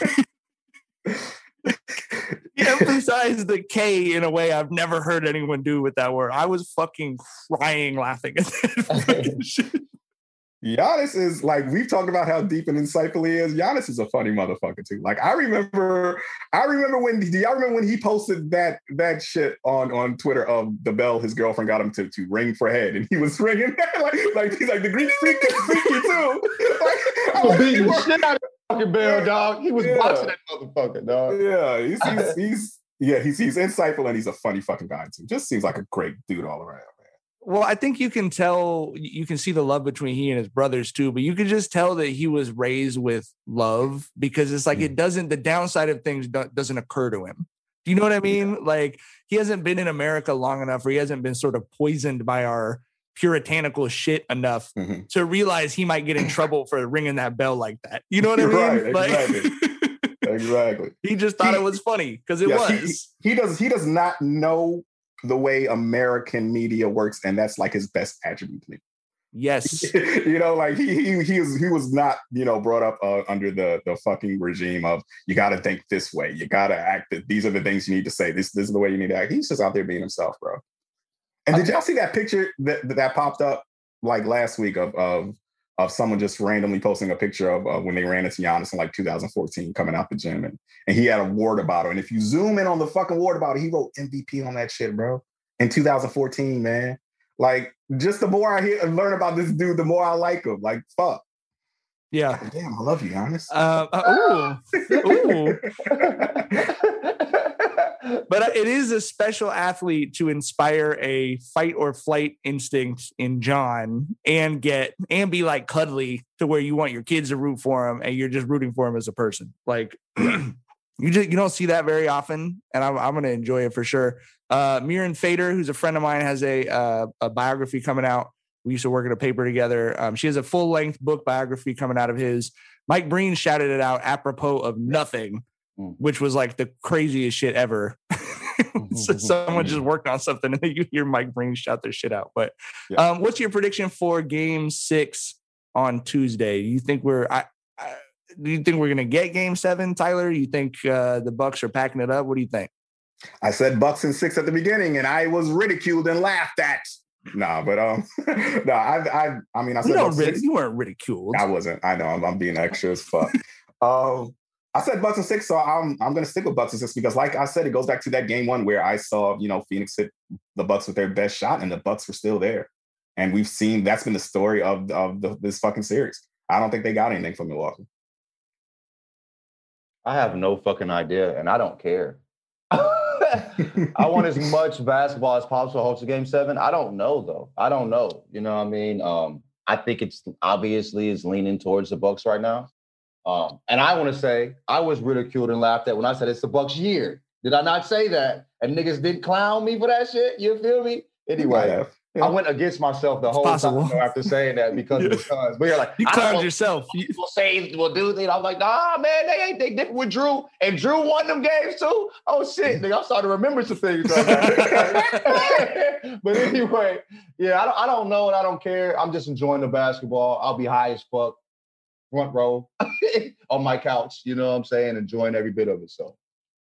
he emphasized the K in a way I've never heard anyone do with that word. I was fucking crying laughing at that shit. Giannis is, like, we've talked about how deep and insightful he is. Giannis is a funny motherfucker too. Like, I remember when, do y'all remember when he posted that shit on Twitter of the bell his girlfriend got him to ring for head, and he was ringing like he's like, the Greek freak is freaky too. Like, I was beating the shit out of the fucking bell, dog. He was boxing that motherfucker, dog. Yeah, he's insightful, and he's a funny fucking guy too. Just seems like a great dude all around. Well, I think you can see the love between he and his brothers too, but you can just tell that he was raised with love because it's like the downside of things doesn't occur to him. Do you know what I mean? Yeah. Like he hasn't been in America long enough, or he hasn't been sort of poisoned by our puritanical shit enough to realize he might get in trouble for ringing that bell like that. You know what I mean? Right, like, exactly. Exactly. He just thought it was funny because it was. He does not know the way American media works, and that's like his best attribute. Yes. Like he was not, brought up under the fucking regime of you got to think this way, you got to act. These are the things you need to say. This is the way you need to act. He's just out there being himself, bro. And did y'all see that picture that popped up like last week of someone just randomly posting a picture of when they ran into Giannis in like 2014 coming out the gym and he had a water bottle. And if you zoom in on the fucking water bottle, he wrote MVP on that shit, bro. In 2014, man. Like, just the more I hear and learn about this dude, the more I like him. Like, fuck. Yeah. Damn, I love you, Giannis. Ooh. But it is a special athlete to inspire a fight or flight instinct in John and be like cuddly to where you want your kids to root for him and you're just rooting for him as a person. Like you don't see that very often, and I'm going to enjoy it for sure. Miran Fader, who's a friend of mine, has a biography coming out. We used to work at a paper together. She has a full-length book biography coming out of his. Mike Breen shouted it out apropos of nothing, which was like the craziest shit ever. So someone just worked on something and then you hear Mike Breen shout their shit out. But what's your prediction for Game 6 on Tuesday? Do you think we're going to get Game 7, Tyler? You think the Bucks are packing it up? What do you think? I said Bucks in 6 at the beginning, and I was ridiculed and laughed at. Nah, but I said you weren't ridiculed. I wasn't. I know I'm being extra as fuck. I said Bucks in 6, so I'm going to stick with Bucks in 6 because, like I said, it goes back to that game 1 where I saw Phoenix hit the Bucks with their best shot, and the Bucks were still there. And we've seen that's been the story of this fucking series. I don't think they got anything from Milwaukee. I have no fucking idea, and I don't care. I want as much basketball as possible to host a Game 7. I don't know, though. I don't know. You know what I mean? I think it's obviously is leaning towards the Bucks right now. And I want to say I was ridiculed and laughed at when I said it's the Bucks' year. Did I not say that? And niggas didn't clown me for that shit? You feel me? Anyway, I went against myself the whole time after saying that because of the cons. But you're like, you clowned yourself. People say, well, dude, I'm like, nah, man, they different with Drew. And Drew won them games too. Oh shit, nigga, I'm starting to remember some things right now. But anyway, yeah, I don't know and I don't care. I'm just enjoying the basketball. I'll be high as fuck, front row on my couch. You know what I'm saying? Enjoying every bit of it. So.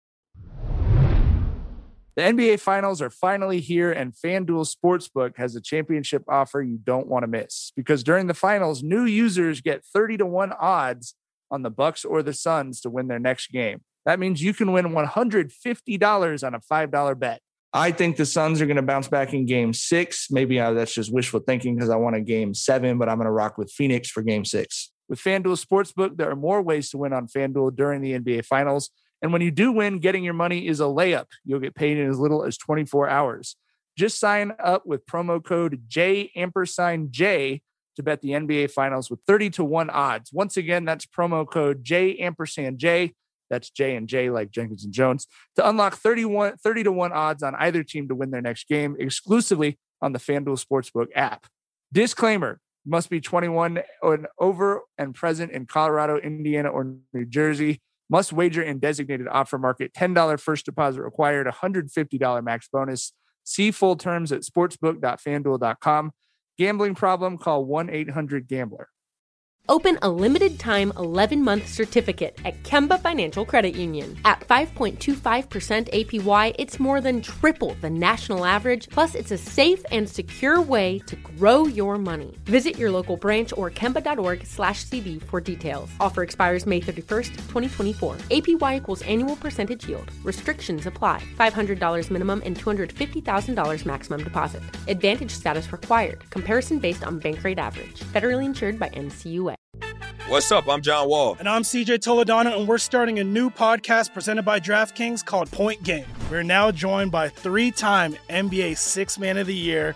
The NBA Finals are finally here, and FanDuel Sportsbook has a championship offer you don't want to miss. Because during the finals, new users get 30-1 odds on the Bucks or the Suns to win their next game. That means you can win $150 on a $5 bet. I think the Suns are going to bounce back in Game 6. Maybe that's just wishful thinking because I want a Game 7, but I'm going to rock with Phoenix for Game 6. With FanDuel Sportsbook, there are more ways to win on FanDuel during the NBA Finals. And when you do win, getting your money is a layup. You'll get paid in as little as 24 hours. Just sign up with promo code J to bet the NBA Finals with 30-1 odds. Once again, that's promo code J. That's J and J like Jenkins and Jones to unlock 30-1 odds on either team to win their next game exclusively on the FanDuel Sportsbook app. Disclaimer: must be 21 and over and present in Colorado, Indiana, or New Jersey. Must wager in designated offer market. $10 first deposit required. $150 max bonus. See full terms at sportsbook.fanduel.com. Gambling problem? Call 1-800-GAMBLER. Open a limited-time 11-month certificate at Kemba Financial Credit Union. At 5.25% APY, it's more than triple the national average, plus it's a safe and secure way to grow your money. Visit your local branch or kemba.org/cb for details. Offer expires May 31st, 2024. APY equals annual percentage yield. Restrictions apply. $500 minimum and $250,000 maximum deposit. Advantage status required. Comparison based on bank rate average. Federally insured by NCUA. What's up? I'm John Wall. And I'm CJ Toledano, and we're starting a new podcast presented by DraftKings called Point Game. We're now joined by 3-time NBA Sixth Man of the Year,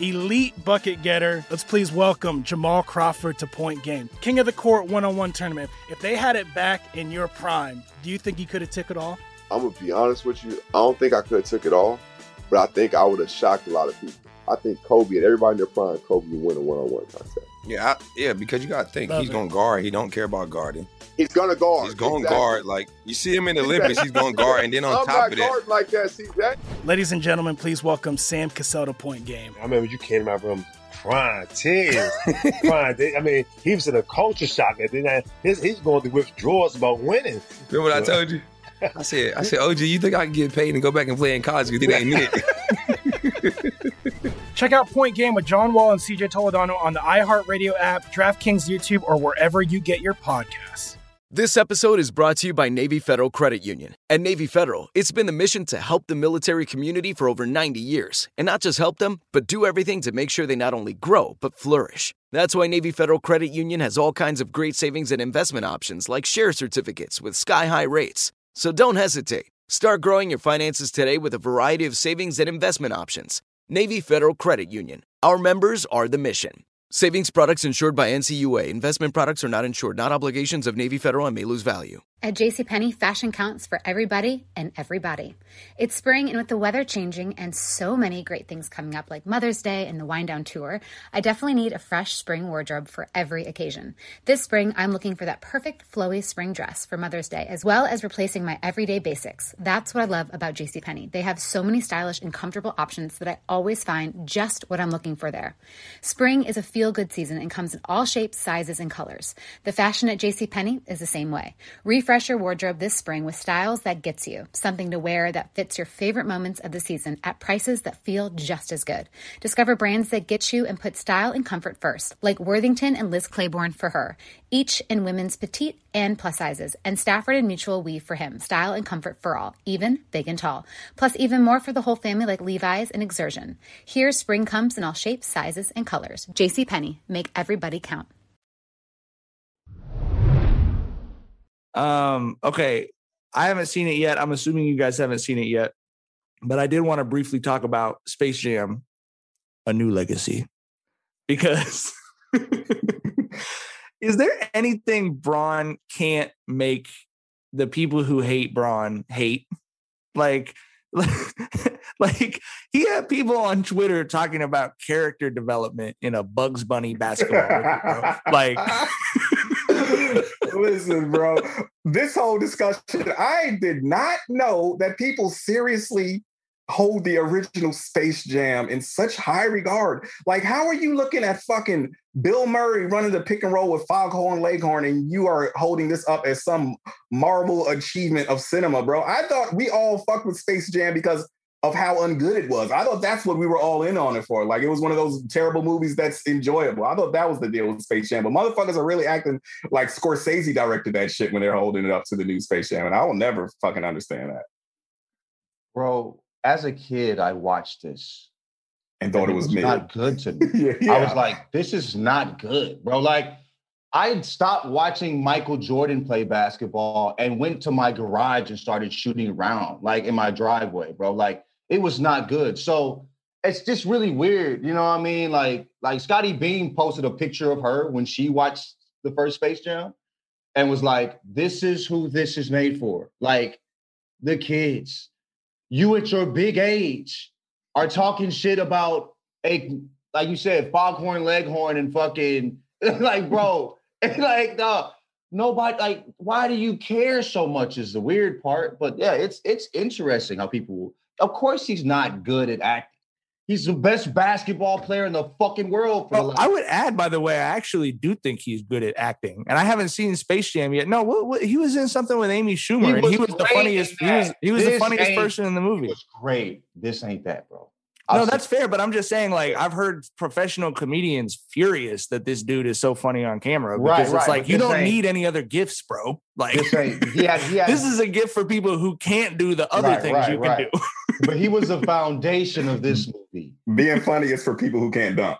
elite bucket getter. Let's please welcome Jamal Crawford to Point Game. King of the Court one-on-one tournament. If they had it back in your prime, do you think you could have took it all? I'm going to be honest with you. I don't think I could have took it all, but I think I would have shocked a lot of people. I think Kobe and everybody in their prime, Kobe would win a one-on-one contest. Yeah, because you got to think, he's going to guard. He don't care about guarding. He's going to guard. He's going to guard. Like, you see him in the Olympics, he's going to guard. And then on top of that. Like that, see that? Ladies and gentlemen, please welcome Sam Cassell to Point Game. I remember you came in my room crying, tears, crying. I mean, he was in a culture shock. And then he's going through withdrawals about winning. Remember what I told you? I said, OG, you think I can get paid and go back and play in college because it ain't it? Check out Point Game with John Wall and CJ Toledano on the iHeartRadio app, DraftKings YouTube, or wherever you get your podcasts. This episode is brought to you by Navy Federal Credit Union. At Navy Federal, it's been the mission to help the military community for over 90 years. And not just help them, but do everything to make sure they not only grow, but flourish. That's why Navy Federal Credit Union has all kinds of great savings and investment options like share certificates with sky-high rates. So don't hesitate. Start growing your finances today with a variety of savings and investment options. Navy Federal Credit Union. Our members are the mission. Savings products insured by NCUA. Investment products are not insured, not obligations of Navy Federal and may lose value. At JCPenney, fashion counts for everybody and everybody. It's spring, and with the weather changing and so many great things coming up like Mother's Day and the Wind Down Tour, I definitely need a fresh spring wardrobe for every occasion. This spring, I'm looking for that perfect flowy spring dress for Mother's Day, as well as replacing my everyday basics. That's what I love about JCPenney. They have so many stylish and comfortable options that I always find just what I'm looking for there. Spring is a feel-good season and comes in all shapes, sizes, and colors. The fashion at JCPenney is the same way. Refresh your wardrobe this spring with styles that gets you, something to wear that fits your favorite moments of the season at prices that feel just as good. Discover brands that get you and put style and comfort first, like Worthington and Liz Claiborne for her, each in women's petite and plus sizes, and Stafford and Mutual Weave for him, style and comfort for all, even big and tall. Plus even more for the whole family like Levi's and Exertion. Here, spring comes in all shapes, sizes, and colors. JCPenney, make everybody count. Okay. I haven't seen it yet. I'm assuming you guys haven't seen it yet, but I did want to briefly talk about Space Jam: A New Legacy, because is there anything Bron can't make the people who hate Bron hate? Like he had people on Twitter talking about character development in a Bugs Bunny basketball. Like, listen, bro, this whole discussion, I did not know that people seriously hold the original Space Jam in such high regard. Like, how are you looking at fucking Bill Murray running the pick and roll with Foghorn Leghorn and you are holding this up as some marvel achievement of cinema, bro? I thought we all fucked with Space Jam because of how ungood it was. I thought that's what we were all in on it for. Like, it was one of those terrible movies that's enjoyable. I thought that was the deal with Space Jam. But motherfuckers are really acting like Scorsese directed that shit when they're holding it up to the new Space Jam. And I will never fucking understand that. Bro, as a kid, I watched this. And thought it was not good to me. Yeah. I was like, this is not good, bro. Like, I stopped watching Michael Jordan play basketball and went to my garage and started shooting around, like in my driveway, bro. Like, it was not good. So it's just really weird. You know what I mean? Like Scotty Beam posted a picture of her when she watched the first Space Jam and was like, this is who this is made for. Like, the kids, you at your big age are talking shit about like you said, Foghorn Leghorn and fucking like, bro, like, nobody, like, why do you care so much is the weird part. But yeah, it's interesting how people, of course he's not good at acting. He's the best basketball player in the fucking world. I would add, by the way, I actually do think he's good at acting, and I haven't seen Space Jam yet. No, he was in something with Amy Schumer, and he was the funniest. He was the funniest person in the movie. It was great. This ain't that, bro. No, that's fair, but I'm just saying, like, I've heard professional comedians furious that this dude is so funny on camera because it's like, you don't need any other gifts, bro. Like, this is a gift for people who can't do the other things you can do. But he was the foundation of this movie. Being funny is for people who can't dunk.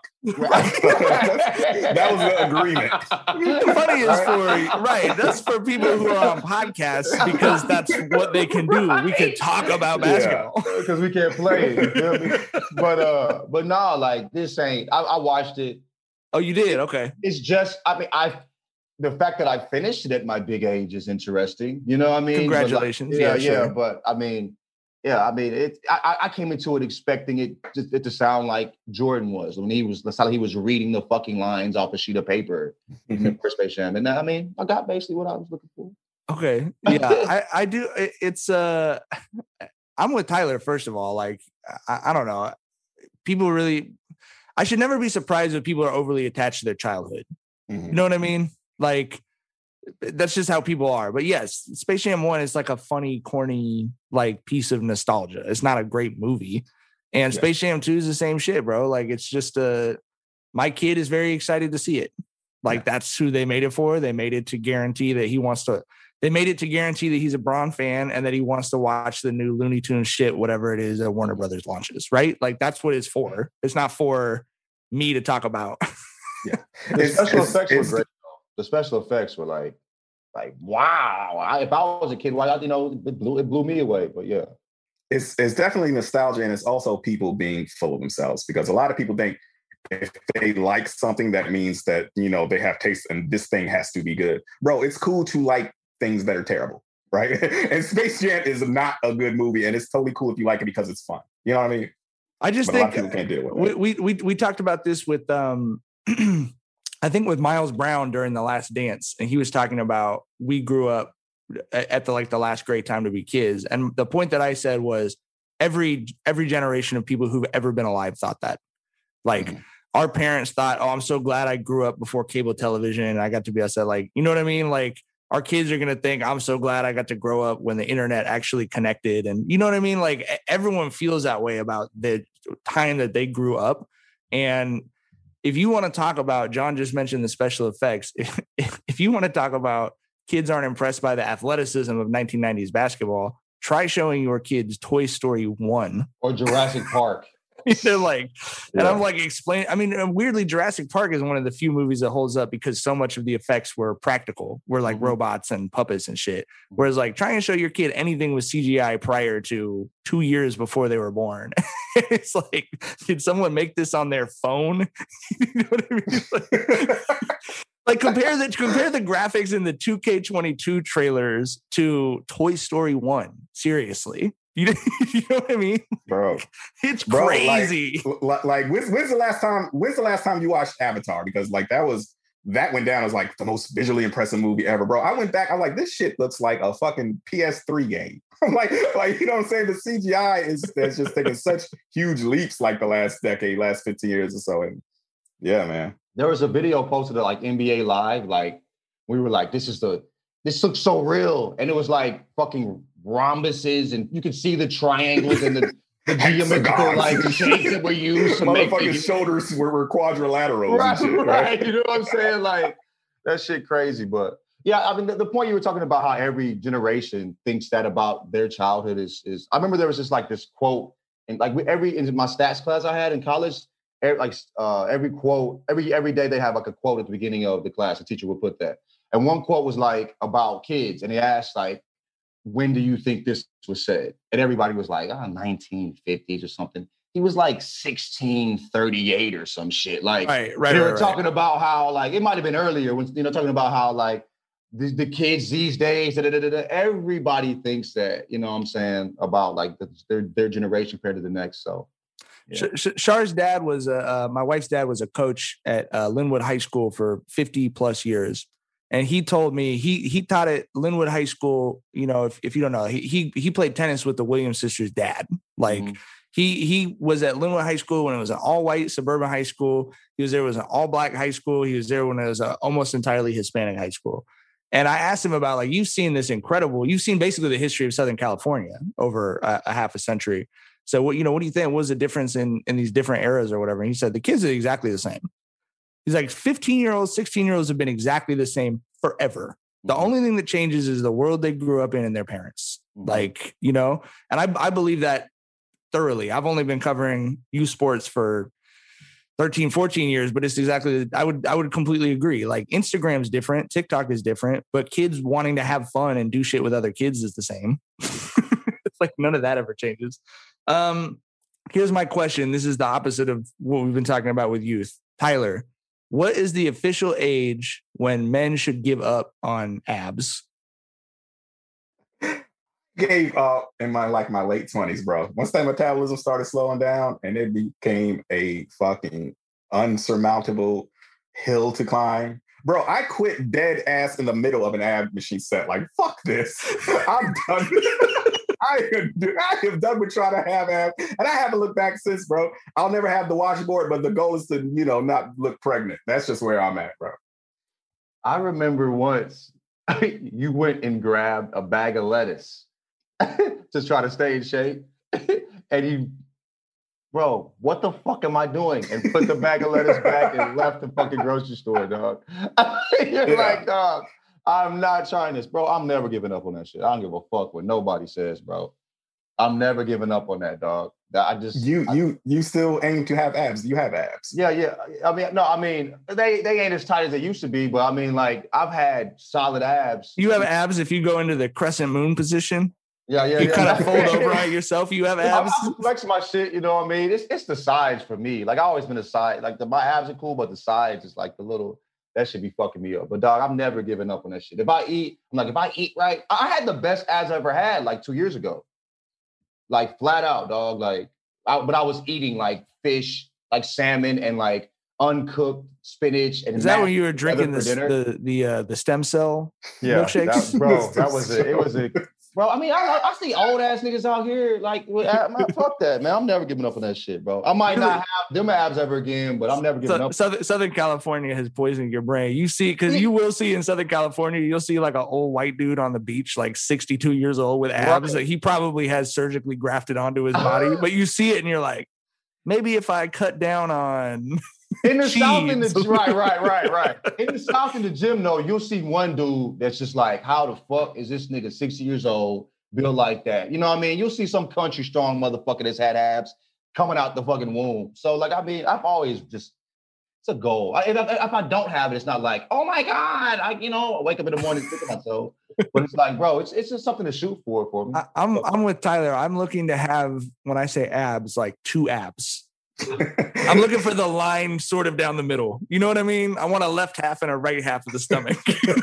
That was the agreement. Funny is for that's for people who are on podcasts because that's what they can do. We can talk about basketball because we can't play. You feel me? But no, like this ain't. I watched it. Oh, you did? Okay. It's just. I mean, the fact that I finished it at my big age is interesting. You know what I mean? Congratulations. But sure. But I mean. Yeah, I mean, I came into it expecting it to sound like Jordan was when he was reading the fucking lines off a sheet of paper in the first Space Jam, and I mean, I got basically what I was looking for. Okay, yeah, I do. It's I'm with Tyler. First of all, like I don't know, people really. I should never be surprised if people are overly attached to their childhood. Mm-hmm. You know what I mean? Like. That's just how people are. But yes, Space Jam 1 is like a funny, corny, like piece of nostalgia. It's not a great movie. And Space Jam 2 is the same shit, bro. Like it's just my kid is very excited to see it. Like that's who they made it for. They made it to guarantee that they made it to guarantee that he's a Braun fan and that he wants to watch the new Looney Tunes shit, whatever it is that Warner Brothers launches, right? Like that's what it's for. It's not for me to talk about. Yeah. The special effects were great. The special effects were like wow. If I was a kid, it blew me away. But yeah, it's definitely nostalgia, and it's also people being full of themselves because a lot of people think if they like something, that means that they have taste, and this thing has to be good. Bro, it's cool to like things that are terrible, right? And Space Jam is not a good movie, and it's totally cool if you like it because it's fun. You know what I mean? I just think a lot of people can't deal with it. We talked about this with I think with Miles Brown during The Last Dance, and he was talking about we grew up at the last great time to be kids. And the point that I said was every generation of people who've ever been alive thought that. Like our parents thought, oh, I'm so glad I grew up before cable television and I got to be outside. Like, you know what I mean? Like our kids are going to think I'm so glad I got to grow up when the internet actually connected. And you know what I mean? Like everyone feels that way about the time that they grew up. And if you want to talk about, John just mentioned the special effects. If you want to talk about kids aren't impressed by the athleticism of 1990s basketball, try showing your kids Toy Story 1 or Jurassic Park. They're like, and I'm like, explain. I mean, weirdly, Jurassic Park is one of the few movies that holds up because so much of the effects were practical, were like robots and puppets and shit. Whereas, like, trying to show your kid anything with CGI prior to 2 years before they were born, it's like, did someone make this on their phone? You know what I mean? Like compare the graphics in the 2K22 trailers to Toy Story 1. Seriously. You know what I mean? Bro. It's crazy. Like when's the last time you watched Avatar? Because like that went down as like the most visually impressive movie ever, bro. I went back, I'm like, this shit looks like a fucking PS3 game. I'm like, you know what I'm saying? The CGI is just taking such huge leaps like the last 15 years or so. And yeah, man. There was a video posted at like NBA Live, like we were like, this looks so real. And it was like fucking rhombuses, and you could see the triangles and the geometrical like shapes that were used to make motherfucking shoulders were quadrilateral. Right, and shit, right? You know what I'm saying? Like that shit crazy. But yeah, I mean the point you were talking about how every generation thinks that about their childhood is I remember there was just like this quote, and like in my stats class I had in college, every day they have like a quote at the beginning of the class. The teacher would put that. And one quote was like about kids, and he asked like, when do you think this was said? And everybody was like, 1950s or something. He was like 1638 or some shit. Like they were talking about how like it might have been earlier when talking about how like the kids these days, everybody thinks that, you know what I'm saying, about like their generation compared to the next. So yeah. Shar's dad was my wife's dad was a coach at Linwood High School for 50 plus years. And he told me he taught at Linwood High School. You know, if you don't know, he played tennis with the Williams sisters' dad. Like he was at Linwood High School when it was an all-white suburban high school. He was there when it was an all-black high school. He was there when it was an almost entirely Hispanic high school. And I asked him about, like, you've seen basically the history of Southern California over a half a century. So what do you think? What was the difference in these different eras or whatever? And he said the kids are exactly the same. He's like 15-year-olds, 16-year-olds have been exactly the same forever. The only thing that changes is the world they grew up in and their parents. Like, and I believe that thoroughly. I've only been covering youth sports for 13, 14 years, but it's exactly, I would completely agree. Like Instagram's different, TikTok is different, but kids wanting to have fun and do shit with other kids is the same. It's like none of that ever changes. Here's my question. This is the opposite of what we've been talking about with youth. Tyler, what is the official age when men should give up on abs? Gave up in my late 20s, bro. Once that metabolism started slowing down and it became a fucking unsurmountable hill to climb. Bro, I quit dead ass in the middle of an ab machine set. Like, fuck this. I'm done. I am done with trying to have abs. And I haven't looked back since, bro. I'll never have the washboard, but the goal is to, not look pregnant. That's just where I'm at, bro. I remember once you went and grabbed a bag of lettuce to try to stay in shape. And you, bro, what the fuck am I doing? And put the bag of lettuce back and left the fucking grocery store, dog. You're like, dog, I'm not trying this. Bro, I'm never giving up on that shit. I don't give a fuck what nobody says, bro. I'm never giving up on that, dog. I just you still aim to have abs. You have abs. Yeah. I mean, they ain't as tight as they used to be, but I mean, like, I've had solid abs. You have abs if you go into the crescent moon position. Yeah. You kind of fold over on yourself. You have abs. I flex my shit. You know what I mean? It's the sides for me. Like, I always been a side. Like, my abs are cool, but the sides is like the little. That should be fucking me up. But dog, I'm never giving up on that shit. If I eat right, I had the best abs I ever had like 2 years ago. Like, flat out, dog. Like, but I was eating like fish, like salmon, and like uncooked spinach. And is that when you were drinking the stem cell milkshakes? That was it. It was a. Bro, I mean, I see old ass niggas out here like, fuck that, man. I'm never giving up on that shit, bro. I might not have them abs ever again, but I'm never giving up. Southern California has poisoned your brain. You see, because you will see in Southern California, you'll see like an old white dude on the beach, like 62 years old with abs that he probably has surgically grafted onto his body. But you see it and you're like, maybe if I cut down on... In the South, right. In the South, in the gym, though, you'll see one dude that's just like, how the fuck is this nigga 60 years old, built like that? You know what I mean? You'll see some country strong motherfucker that's had abs coming out the fucking womb. So, like, I mean, I've always just, it's a goal. If I don't have it, it's not like, oh my God, I wake up in the morning and think of myself. But it's like, bro, it's just something to shoot for me. I'm with Tyler. I'm looking to have, when I say abs, like 2 abs. I'm looking for the line sort of down the middle. You know what I mean? I want a left half and a right half of the stomach.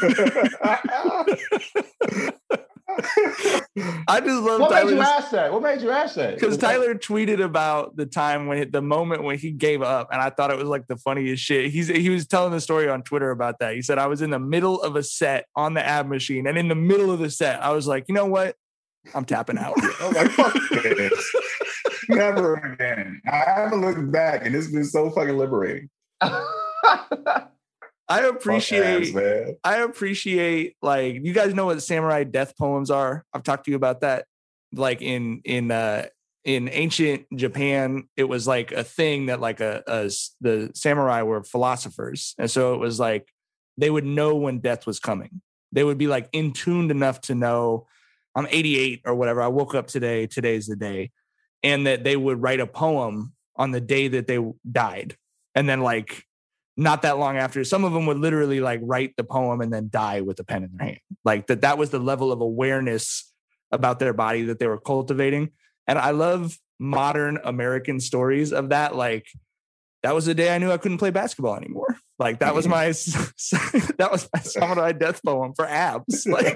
I just love. What made you ask that? Because Tyler tweeted about the moment when he gave up, and I thought it was like the funniest shit. He was telling the story on Twitter about that. He said, I was in the middle of a set on the ab machine, and in the middle of the set, I was like, you know what? I'm tapping out. I'm like, fuck this. Never again. I haven't looked back, and it's been so fucking liberating. I appreciate, like, you guys know what samurai death poems are? I've talked to you about that. Like in ancient Japan, it was like a thing that like the samurai were philosophers, and so it was like they would know when death was coming. They would be like in tuned enough to know, I'm 88 or whatever. I woke up today. Today's the day. And that they would write a poem on the day that they died. And then like not that long after, some of them would literally like write the poem and then die with a pen in their hand. Like that was the level of awareness about their body that they were cultivating. And I love modern American stories of that. Like, that was the day I knew I couldn't play basketball anymore. Like that was my samurai death poem for abs. Like,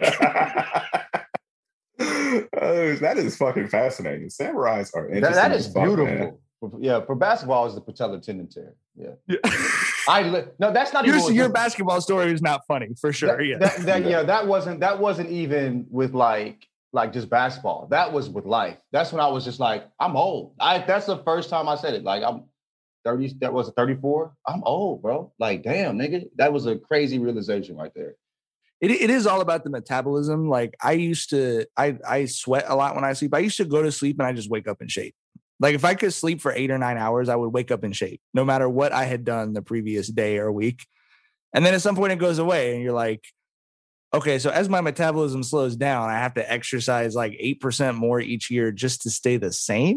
that is fucking fascinating. Samurais are interesting. That is beautiful. Man. For basketball, is the patellar tendon tear. Yeah. No, that's not your basketball story is not funny for sure. That wasn't even with like just basketball. That was with life. That's when I was just like, I'm old. That's the first time I said it. Like, I'm 30. That was 34. I'm old, bro. Like, damn, nigga. That was a crazy realization right there. It is all about the metabolism. Like I sweat a lot when I sleep. I used to go to sleep and I just wake up in shape. Like if I could sleep for 8 or 9 hours, I would wake up in shape, no matter what I had done the previous day or week. And then at some point it goes away and you're like, okay, so as my metabolism slows down, I have to exercise like 8% more each year just to stay the same.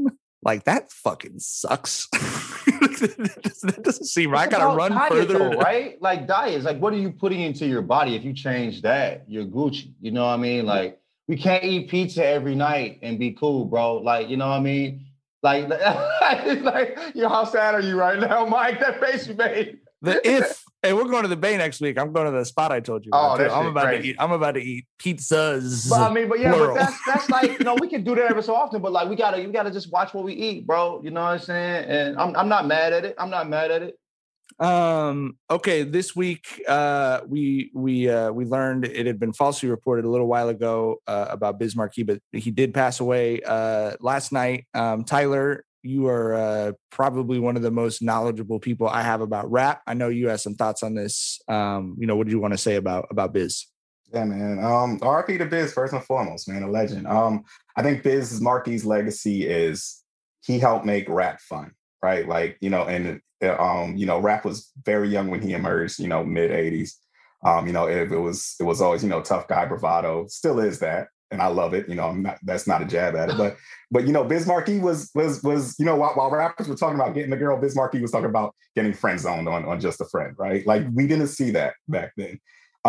Like, that fucking sucks. That doesn't seem right. I gotta run further, though, right? Like, diet is like, what are you putting into your body? If you change that, you're Gucci. You know what I mean? Like, we can't eat pizza every night and be cool, bro. Like, you know what I mean? Like, how sad are you right now, Mike? That face you made. Hey, we're going to the Bay next week. I'm going to the spot I told you about. I'm about to eat pizzas. But that's like, we can do that every so often, but like, we gotta just watch what we eat, bro. You know what I'm saying? And I'm not mad at it. Okay, this week we learned it had been falsely reported a little while ago about Biz Markie, but he did pass away last night. Tyler, you are probably one of the most knowledgeable people I have about rap. I know you have some thoughts on this. What did you want to say about Biz? Yeah, man. RIP to Biz, first and foremost, man, a legend. I think Biz Markie's legacy is he helped make rap fun, right? Like, rap was very young when he emerged, mid 80s. It was always, tough guy bravado, still is that. And I love it. That's not a jab at it, but Biz Markie was while rappers were talking about getting the girl, Biz Markie was talking about getting friend zoned on Just a Friend, right? Like, we didn't see that back then.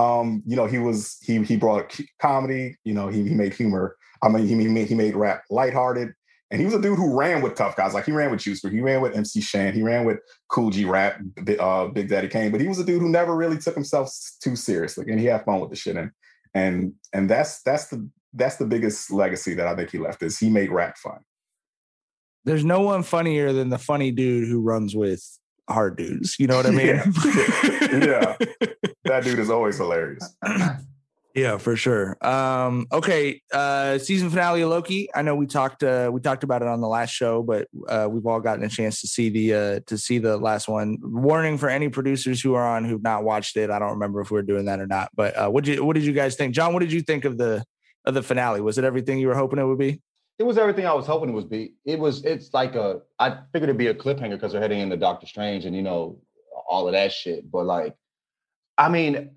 He brought comedy, he made humor. I mean, he made rap lighthearted. And he was a dude who ran with tough guys. Like, he ran with Juicer, he ran with MC Shan, he ran with Kool G Rap, Big Daddy Kane. But he was a dude who never really took himself too seriously, and he had fun with the shit. And that's the biggest legacy that I think he left, is he made rap fun. There's no one funnier than the funny dude who runs with hard dudes. You know what I mean? Yeah. That dude is always hilarious. Yeah, for sure. Okay. Season finale of Loki. I know we talked about it on the last show, but we've all gotten a chance to see the last one. Warning for any producers who are on who've not watched it. I don't remember if we're doing that or not, but what did you guys think? John, what did you think of the finale? Was it everything you were hoping it would be? It was everything I was hoping it would be. It's like I figured it'd be a cliffhanger because they're heading into Doctor Strange and, all of that shit. But like, I mean,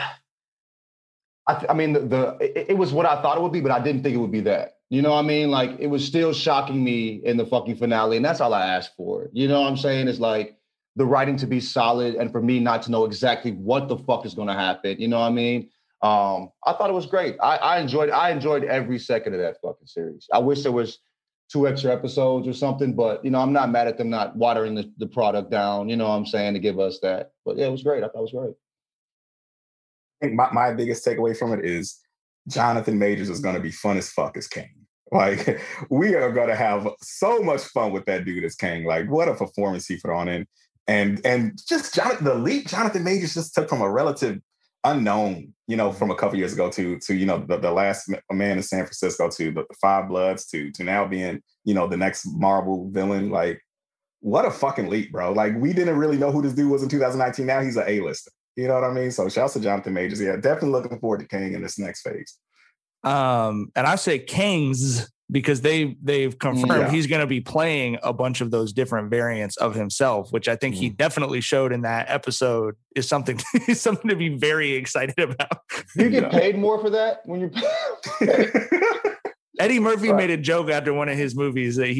it was what I thought it would be, but I didn't think it would be that. You know what I mean? Like, it was still shocking me in the fucking finale, and that's all I asked for. You know what I'm saying? It's like the writing to be solid, and for me not to know exactly what the fuck is going to happen. You know what I mean? I thought it was great. I enjoyed every second of that fucking series. I wish there was 2 extra episodes or something, but I'm not mad at them not watering the product down. You know what I'm saying, to give us that. But yeah, it was great. I thought it was great. I think my biggest takeaway from it is Jonathan Majors is going to be fun as fuck as Kang. Like, we are going to have so much fun with that dude as Kang. Like, what a performance he put on. And just Jonathan Majors just took from a relative unknown, from a couple years ago to the last man in San Francisco, to the Five Bloods, to now being, the next Marvel villain. Like, what a fucking leap, bro. Like, we didn't really know who this dude was in 2019. Now he's an A-lister. You know what I mean? So shouts to Jonathan Majors. Yeah, definitely looking forward to Kang in this next phase. And I say Kangs because they've confirmed he's going to be playing a bunch of those different variants of himself, which I think he definitely showed in that episode is something to be very excited about. Do you get paid more for that when you're Eddie Murphy made a joke after one of his movies that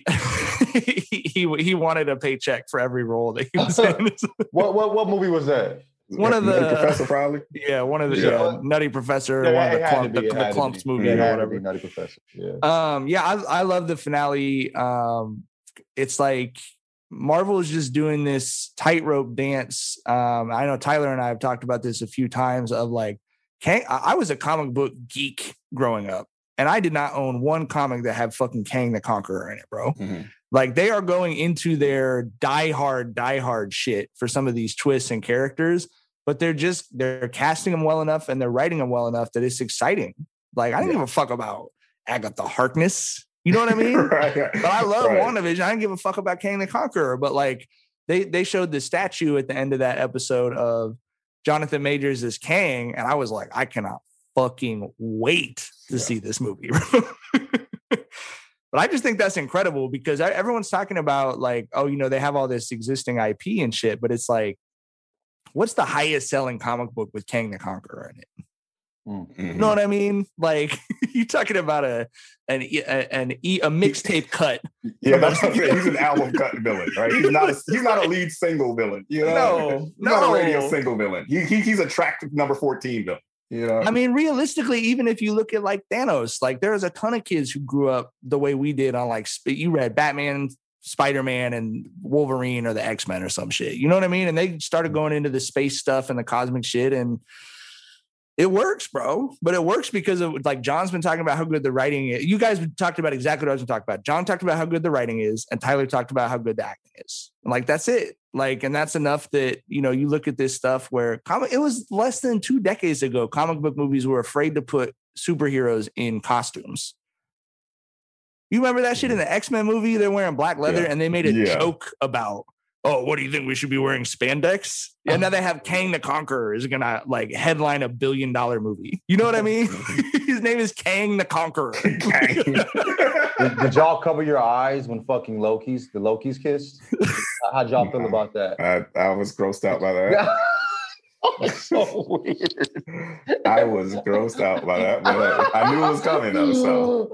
he wanted a paycheck for every role that he was in. What movie was that? One of the Nutty Professor, probably. Yeah, one of the Nutty Professor, one of the Clumps movie or whatever. Nutty Professor. Yeah. I love the finale. It's like Marvel is just doing this tightrope dance. I know Tyler and I have talked about this a few times of like, I was a comic book geek growing up, and I did not own one comic that had fucking Kang the Conqueror in it, bro. Mm-hmm. Like, they are going into their diehard shit for some of these twists and characters, but they're casting them well enough and they're writing them well enough that it's exciting. Like, I didn't give a fuck about Agatha Harkness. You know what I mean? Right. But I love WandaVision. I didn't give a fuck about Kang the Conqueror. But like, they showed the statue at the end of that episode of Jonathan Majors as Kang, and I was like, I cannot fucking wait to see this movie. But I just think that's incredible because everyone's talking about like, oh, they have all this existing IP and shit, but it's like, what's the highest selling comic book with Kang the Conqueror in it? Mm-hmm. You know what I mean? Like you're talking about a mixtape cut. Yeah, that's what I'm saying. He's an album cut villain, right? He's not a lead single villain. You know, he's not a radio single villain. He's a track number 14 villain. You know? I mean, realistically, even if you look at like Thanos, like there's a ton of kids who grew up the way we did on like you read Batman, Spider-Man, and Wolverine or the X-Men or some shit. You know what I mean? And they started going into the space stuff and the cosmic shit, and it works, bro. But it works because of like John's been talking about how good the writing is. You guys talked about exactly what I was going to talk about. John talked about how good the writing is, and Tyler talked about how good the acting is. And like that's it. Like, and that's enough that, you know, you look at this stuff where it was less than 2 decades ago, comic book movies were afraid to put superheroes in costumes. You remember that shit in the X-Men movie? They're wearing black leather and they made a joke about, oh, what do you think we should be wearing spandex? And now they have Kang the Conqueror is going to like headline $1 billion movie. You know what I mean? His name is Kang the Conqueror. Did y'all cover your eyes when fucking the Lokis kissed? How'd y'all feel about that? I was grossed out by that. So weird. I was grossed out by that, but I knew it was coming though. So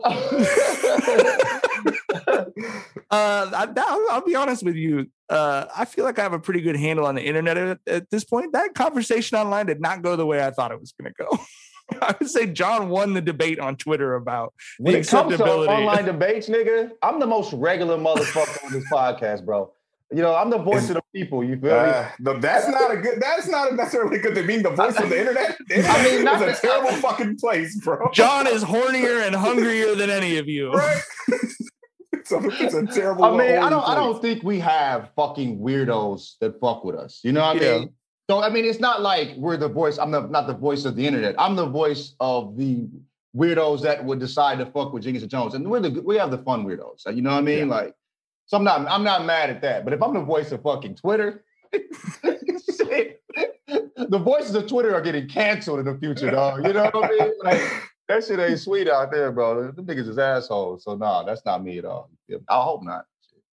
I'll be honest with you. I feel like I have a pretty good handle on the internet at this point. That conversation online did not go the way I thought it was going to go. I would say John won the debate on Twitter about when the it comes acceptability. to online debates, nigga. I'm the most regular motherfucker on this podcast, bro. You know, I'm the voice of the people. You feel me? That's not necessarily good to being the voice of the internet. I mean, it's a terrible fucking place, bro. John is hornier and hungrier than any of you. Right? It's a terrible. I mean, I don't think we have fucking weirdos that fuck with us. You know what I mean? So I mean, it's not like we're the voice. I'm not the voice of the internet. I'm the voice of the weirdos that would decide to fuck with Jinx and Jones, and we have the fun weirdos. You know what I mean? Yeah. Like. So I'm not mad at that. But if I'm the voice of fucking Twitter, shit, the voices of Twitter are getting canceled in the future, dog. You know what I mean? Like that shit ain't sweet out there, bro. The niggas is assholes. So nah, that's not me at all. I hope not.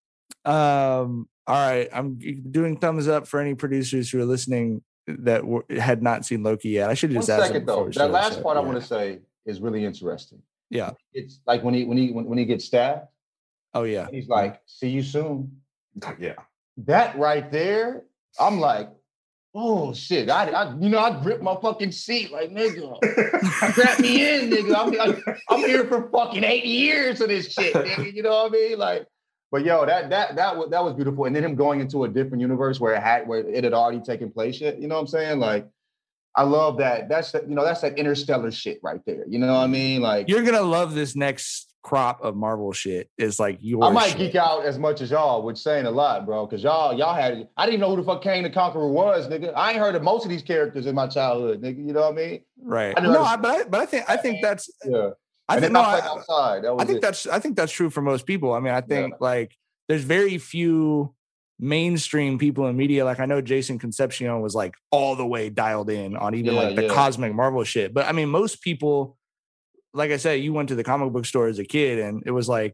All right. I'm doing thumbs up for any producers who are listening that had not seen Loki yet. I should just ask them though. That last part I want to say is really interesting. Yeah. It's like when he gets stabbed. Oh yeah. He's like, see you soon. Yeah. That right there, I'm like, oh shit. I'd grip my fucking seat like, nigga, strap me in, nigga. I'm here for fucking 8 years of this shit, nigga. You know what I mean? Like, but yo, that was beautiful. And then him going into a different universe where it had already taken place yet. You know what I'm saying? Like, I love that. That's that interstellar shit right there. You know what I mean? Like, you're gonna love this next crop of Marvel shit. Is like your. I might geek out as much as y'all, which saying a lot, bro. Because y'all had. I didn't know who the fuck Kang the Conqueror was, nigga. I ain't heard of most of these characters in my childhood, nigga. You know what I mean? Right. I think that's. Yeah. I think that's true for most people. I mean, I think like there's very few mainstream people in media. Like I know Jason Concepcion was like all the way dialed in on even the cosmic Marvel shit. But I mean, most people, like I said, you went to the comic book store as a kid and it was like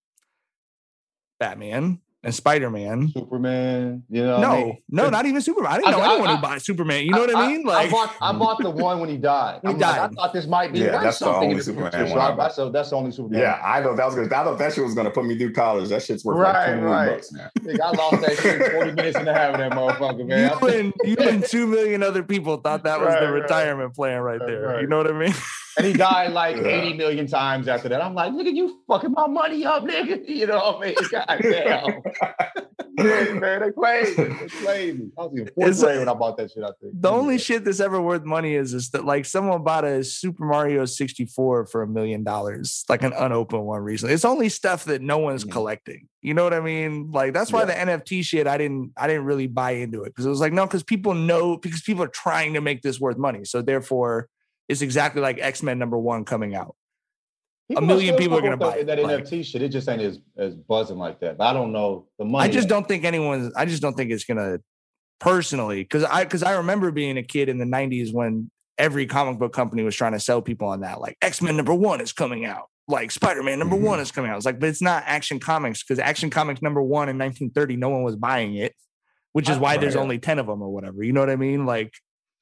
Batman and Spider-Man, Superman, you know. No, not even Superman. I didn't know anyone who bought Superman. You know what I mean? Like I bought the one when he died. I thought this might be that's the only Superman one. That's the only Superman. Yeah, I thought that was good. I thought that shit was gonna put me through college. That shit's worth like $20 now. I lost that shit in 40 minutes and a half of that motherfucker, man. You and 2 million other people thought that was the retirement plan right there. You know what I mean? And he died like 80 million times after that. I'm like, nigga, you fucking my money up, nigga. You know what I mean? God damn. Yeah, man, they played me. I was in fourth grade when I bought that shit, I think. The only shit that's ever worth money is that like someone bought a Super Mario 64 for $1 million, like an unopened one recently. It's only stuff that no one's collecting. You know what I mean? Like that's why the NFT shit, I didn't really buy into it because it was like, no, because people are trying to make this worth money. So therefore, it's exactly like X-Men #1 coming out. People 1 million people are going to buy it. That NFT shit, it just ain't as buzzing like that. But I don't know the money. I just don't think it's going to personally, because I remember being a kid in the 90s when every comic book company was trying to sell people on that. Like X-Men #1 is coming out. Like Spider-Man #1 is coming out. It's like, but it's not Action Comics because Action Comics #1 in 1930, no one was buying it, which is why there's only 10 of them or whatever. You know what I mean? Like,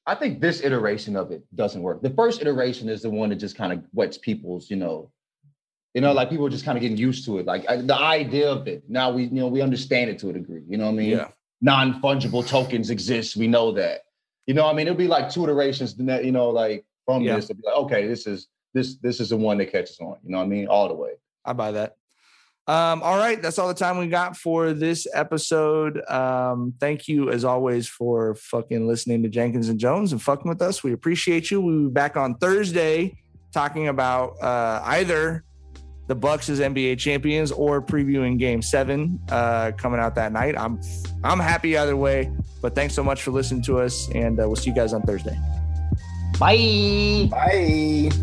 I think this iteration of it doesn't work. The first iteration is the one that just kind of wets people's, like people are just kind of getting used to it. Like the idea of it. Now we understand it to a degree. You know what I mean? Yeah. Non-fungible tokens exist. We know that. It'll be like 2 iterations, from this, it'll be like, okay, this is the one that catches on. You know what I mean? All the way. I buy that. All right. That's all the time we got for this episode. Thank you, as always, for fucking listening to Jenkins and Jones and fucking with us. We appreciate you. We'll be back on Thursday talking about either the Bucks as NBA champions or previewing Game 7 coming out that night. I'm happy either way, but thanks so much for listening to us, and we'll see you guys on Thursday. Bye. Bye.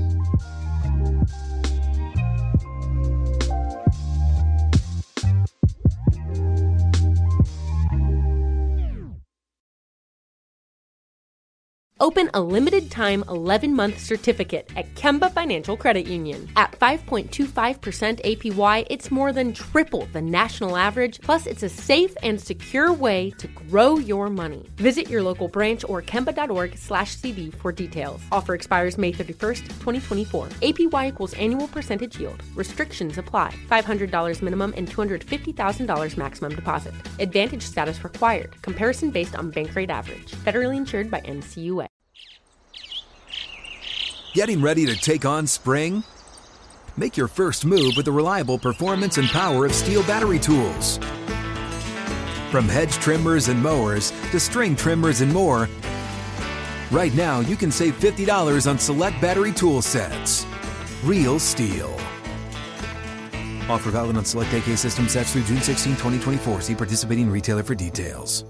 Open a limited-time 11-month certificate at Kemba Financial Credit Union. At 5.25% APY, it's more than triple the national average, plus it's a safe and secure way to grow your money. Visit your local branch or kemba.org/cd for details. Offer expires May 31st, 2024. APY equals annual percentage yield. Restrictions apply. $500 minimum and $250,000 maximum deposit. Advantage status required. Comparison based on bank rate average. Federally insured by NCUA. Getting ready to take on spring? Make your first move with the reliable performance and power of Steel battery tools. From hedge trimmers and mowers to string trimmers and more, right now you can save $50 on select battery tool sets. Real Steel. Offer valid on select AK system sets through June 16, 2024. See participating retailer for details.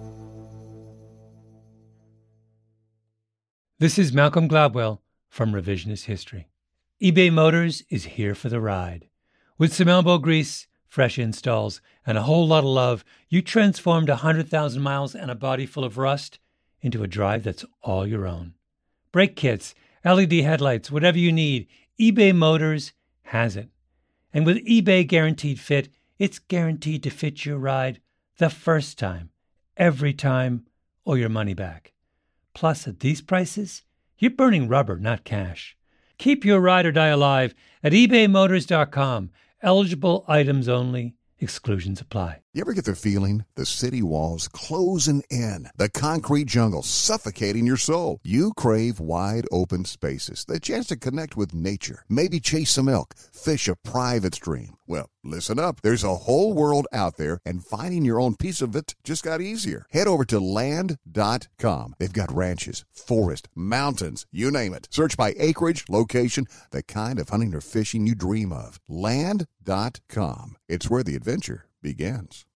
This is Malcolm Gladwell from Revisionist History. eBay Motors is here for the ride. With some elbow grease, fresh installs, and a whole lot of love, you transformed 100,000 miles and a body full of rust into a drive that's all your own. Brake kits, LED headlights, whatever you need, eBay Motors has it. And with eBay Guaranteed Fit, it's guaranteed to fit your ride the first time, every time, or your money back. Plus, at these prices, you're burning rubber, not cash. Keep your ride or die alive at ebaymotors.com. Eligible items only. Exclusions apply. You ever get the feeling the city walls closing in, the concrete jungle suffocating your soul? You crave wide open spaces, the chance to connect with nature, maybe chase some elk, fish a private stream. Well, listen up. There's a whole world out there, and finding your own piece of it just got easier. Head over to land.com. They've got ranches, forest, mountains, you name it. Search by acreage, location, the kind of hunting or fishing you dream of. Land.com. It's where the adventure begins.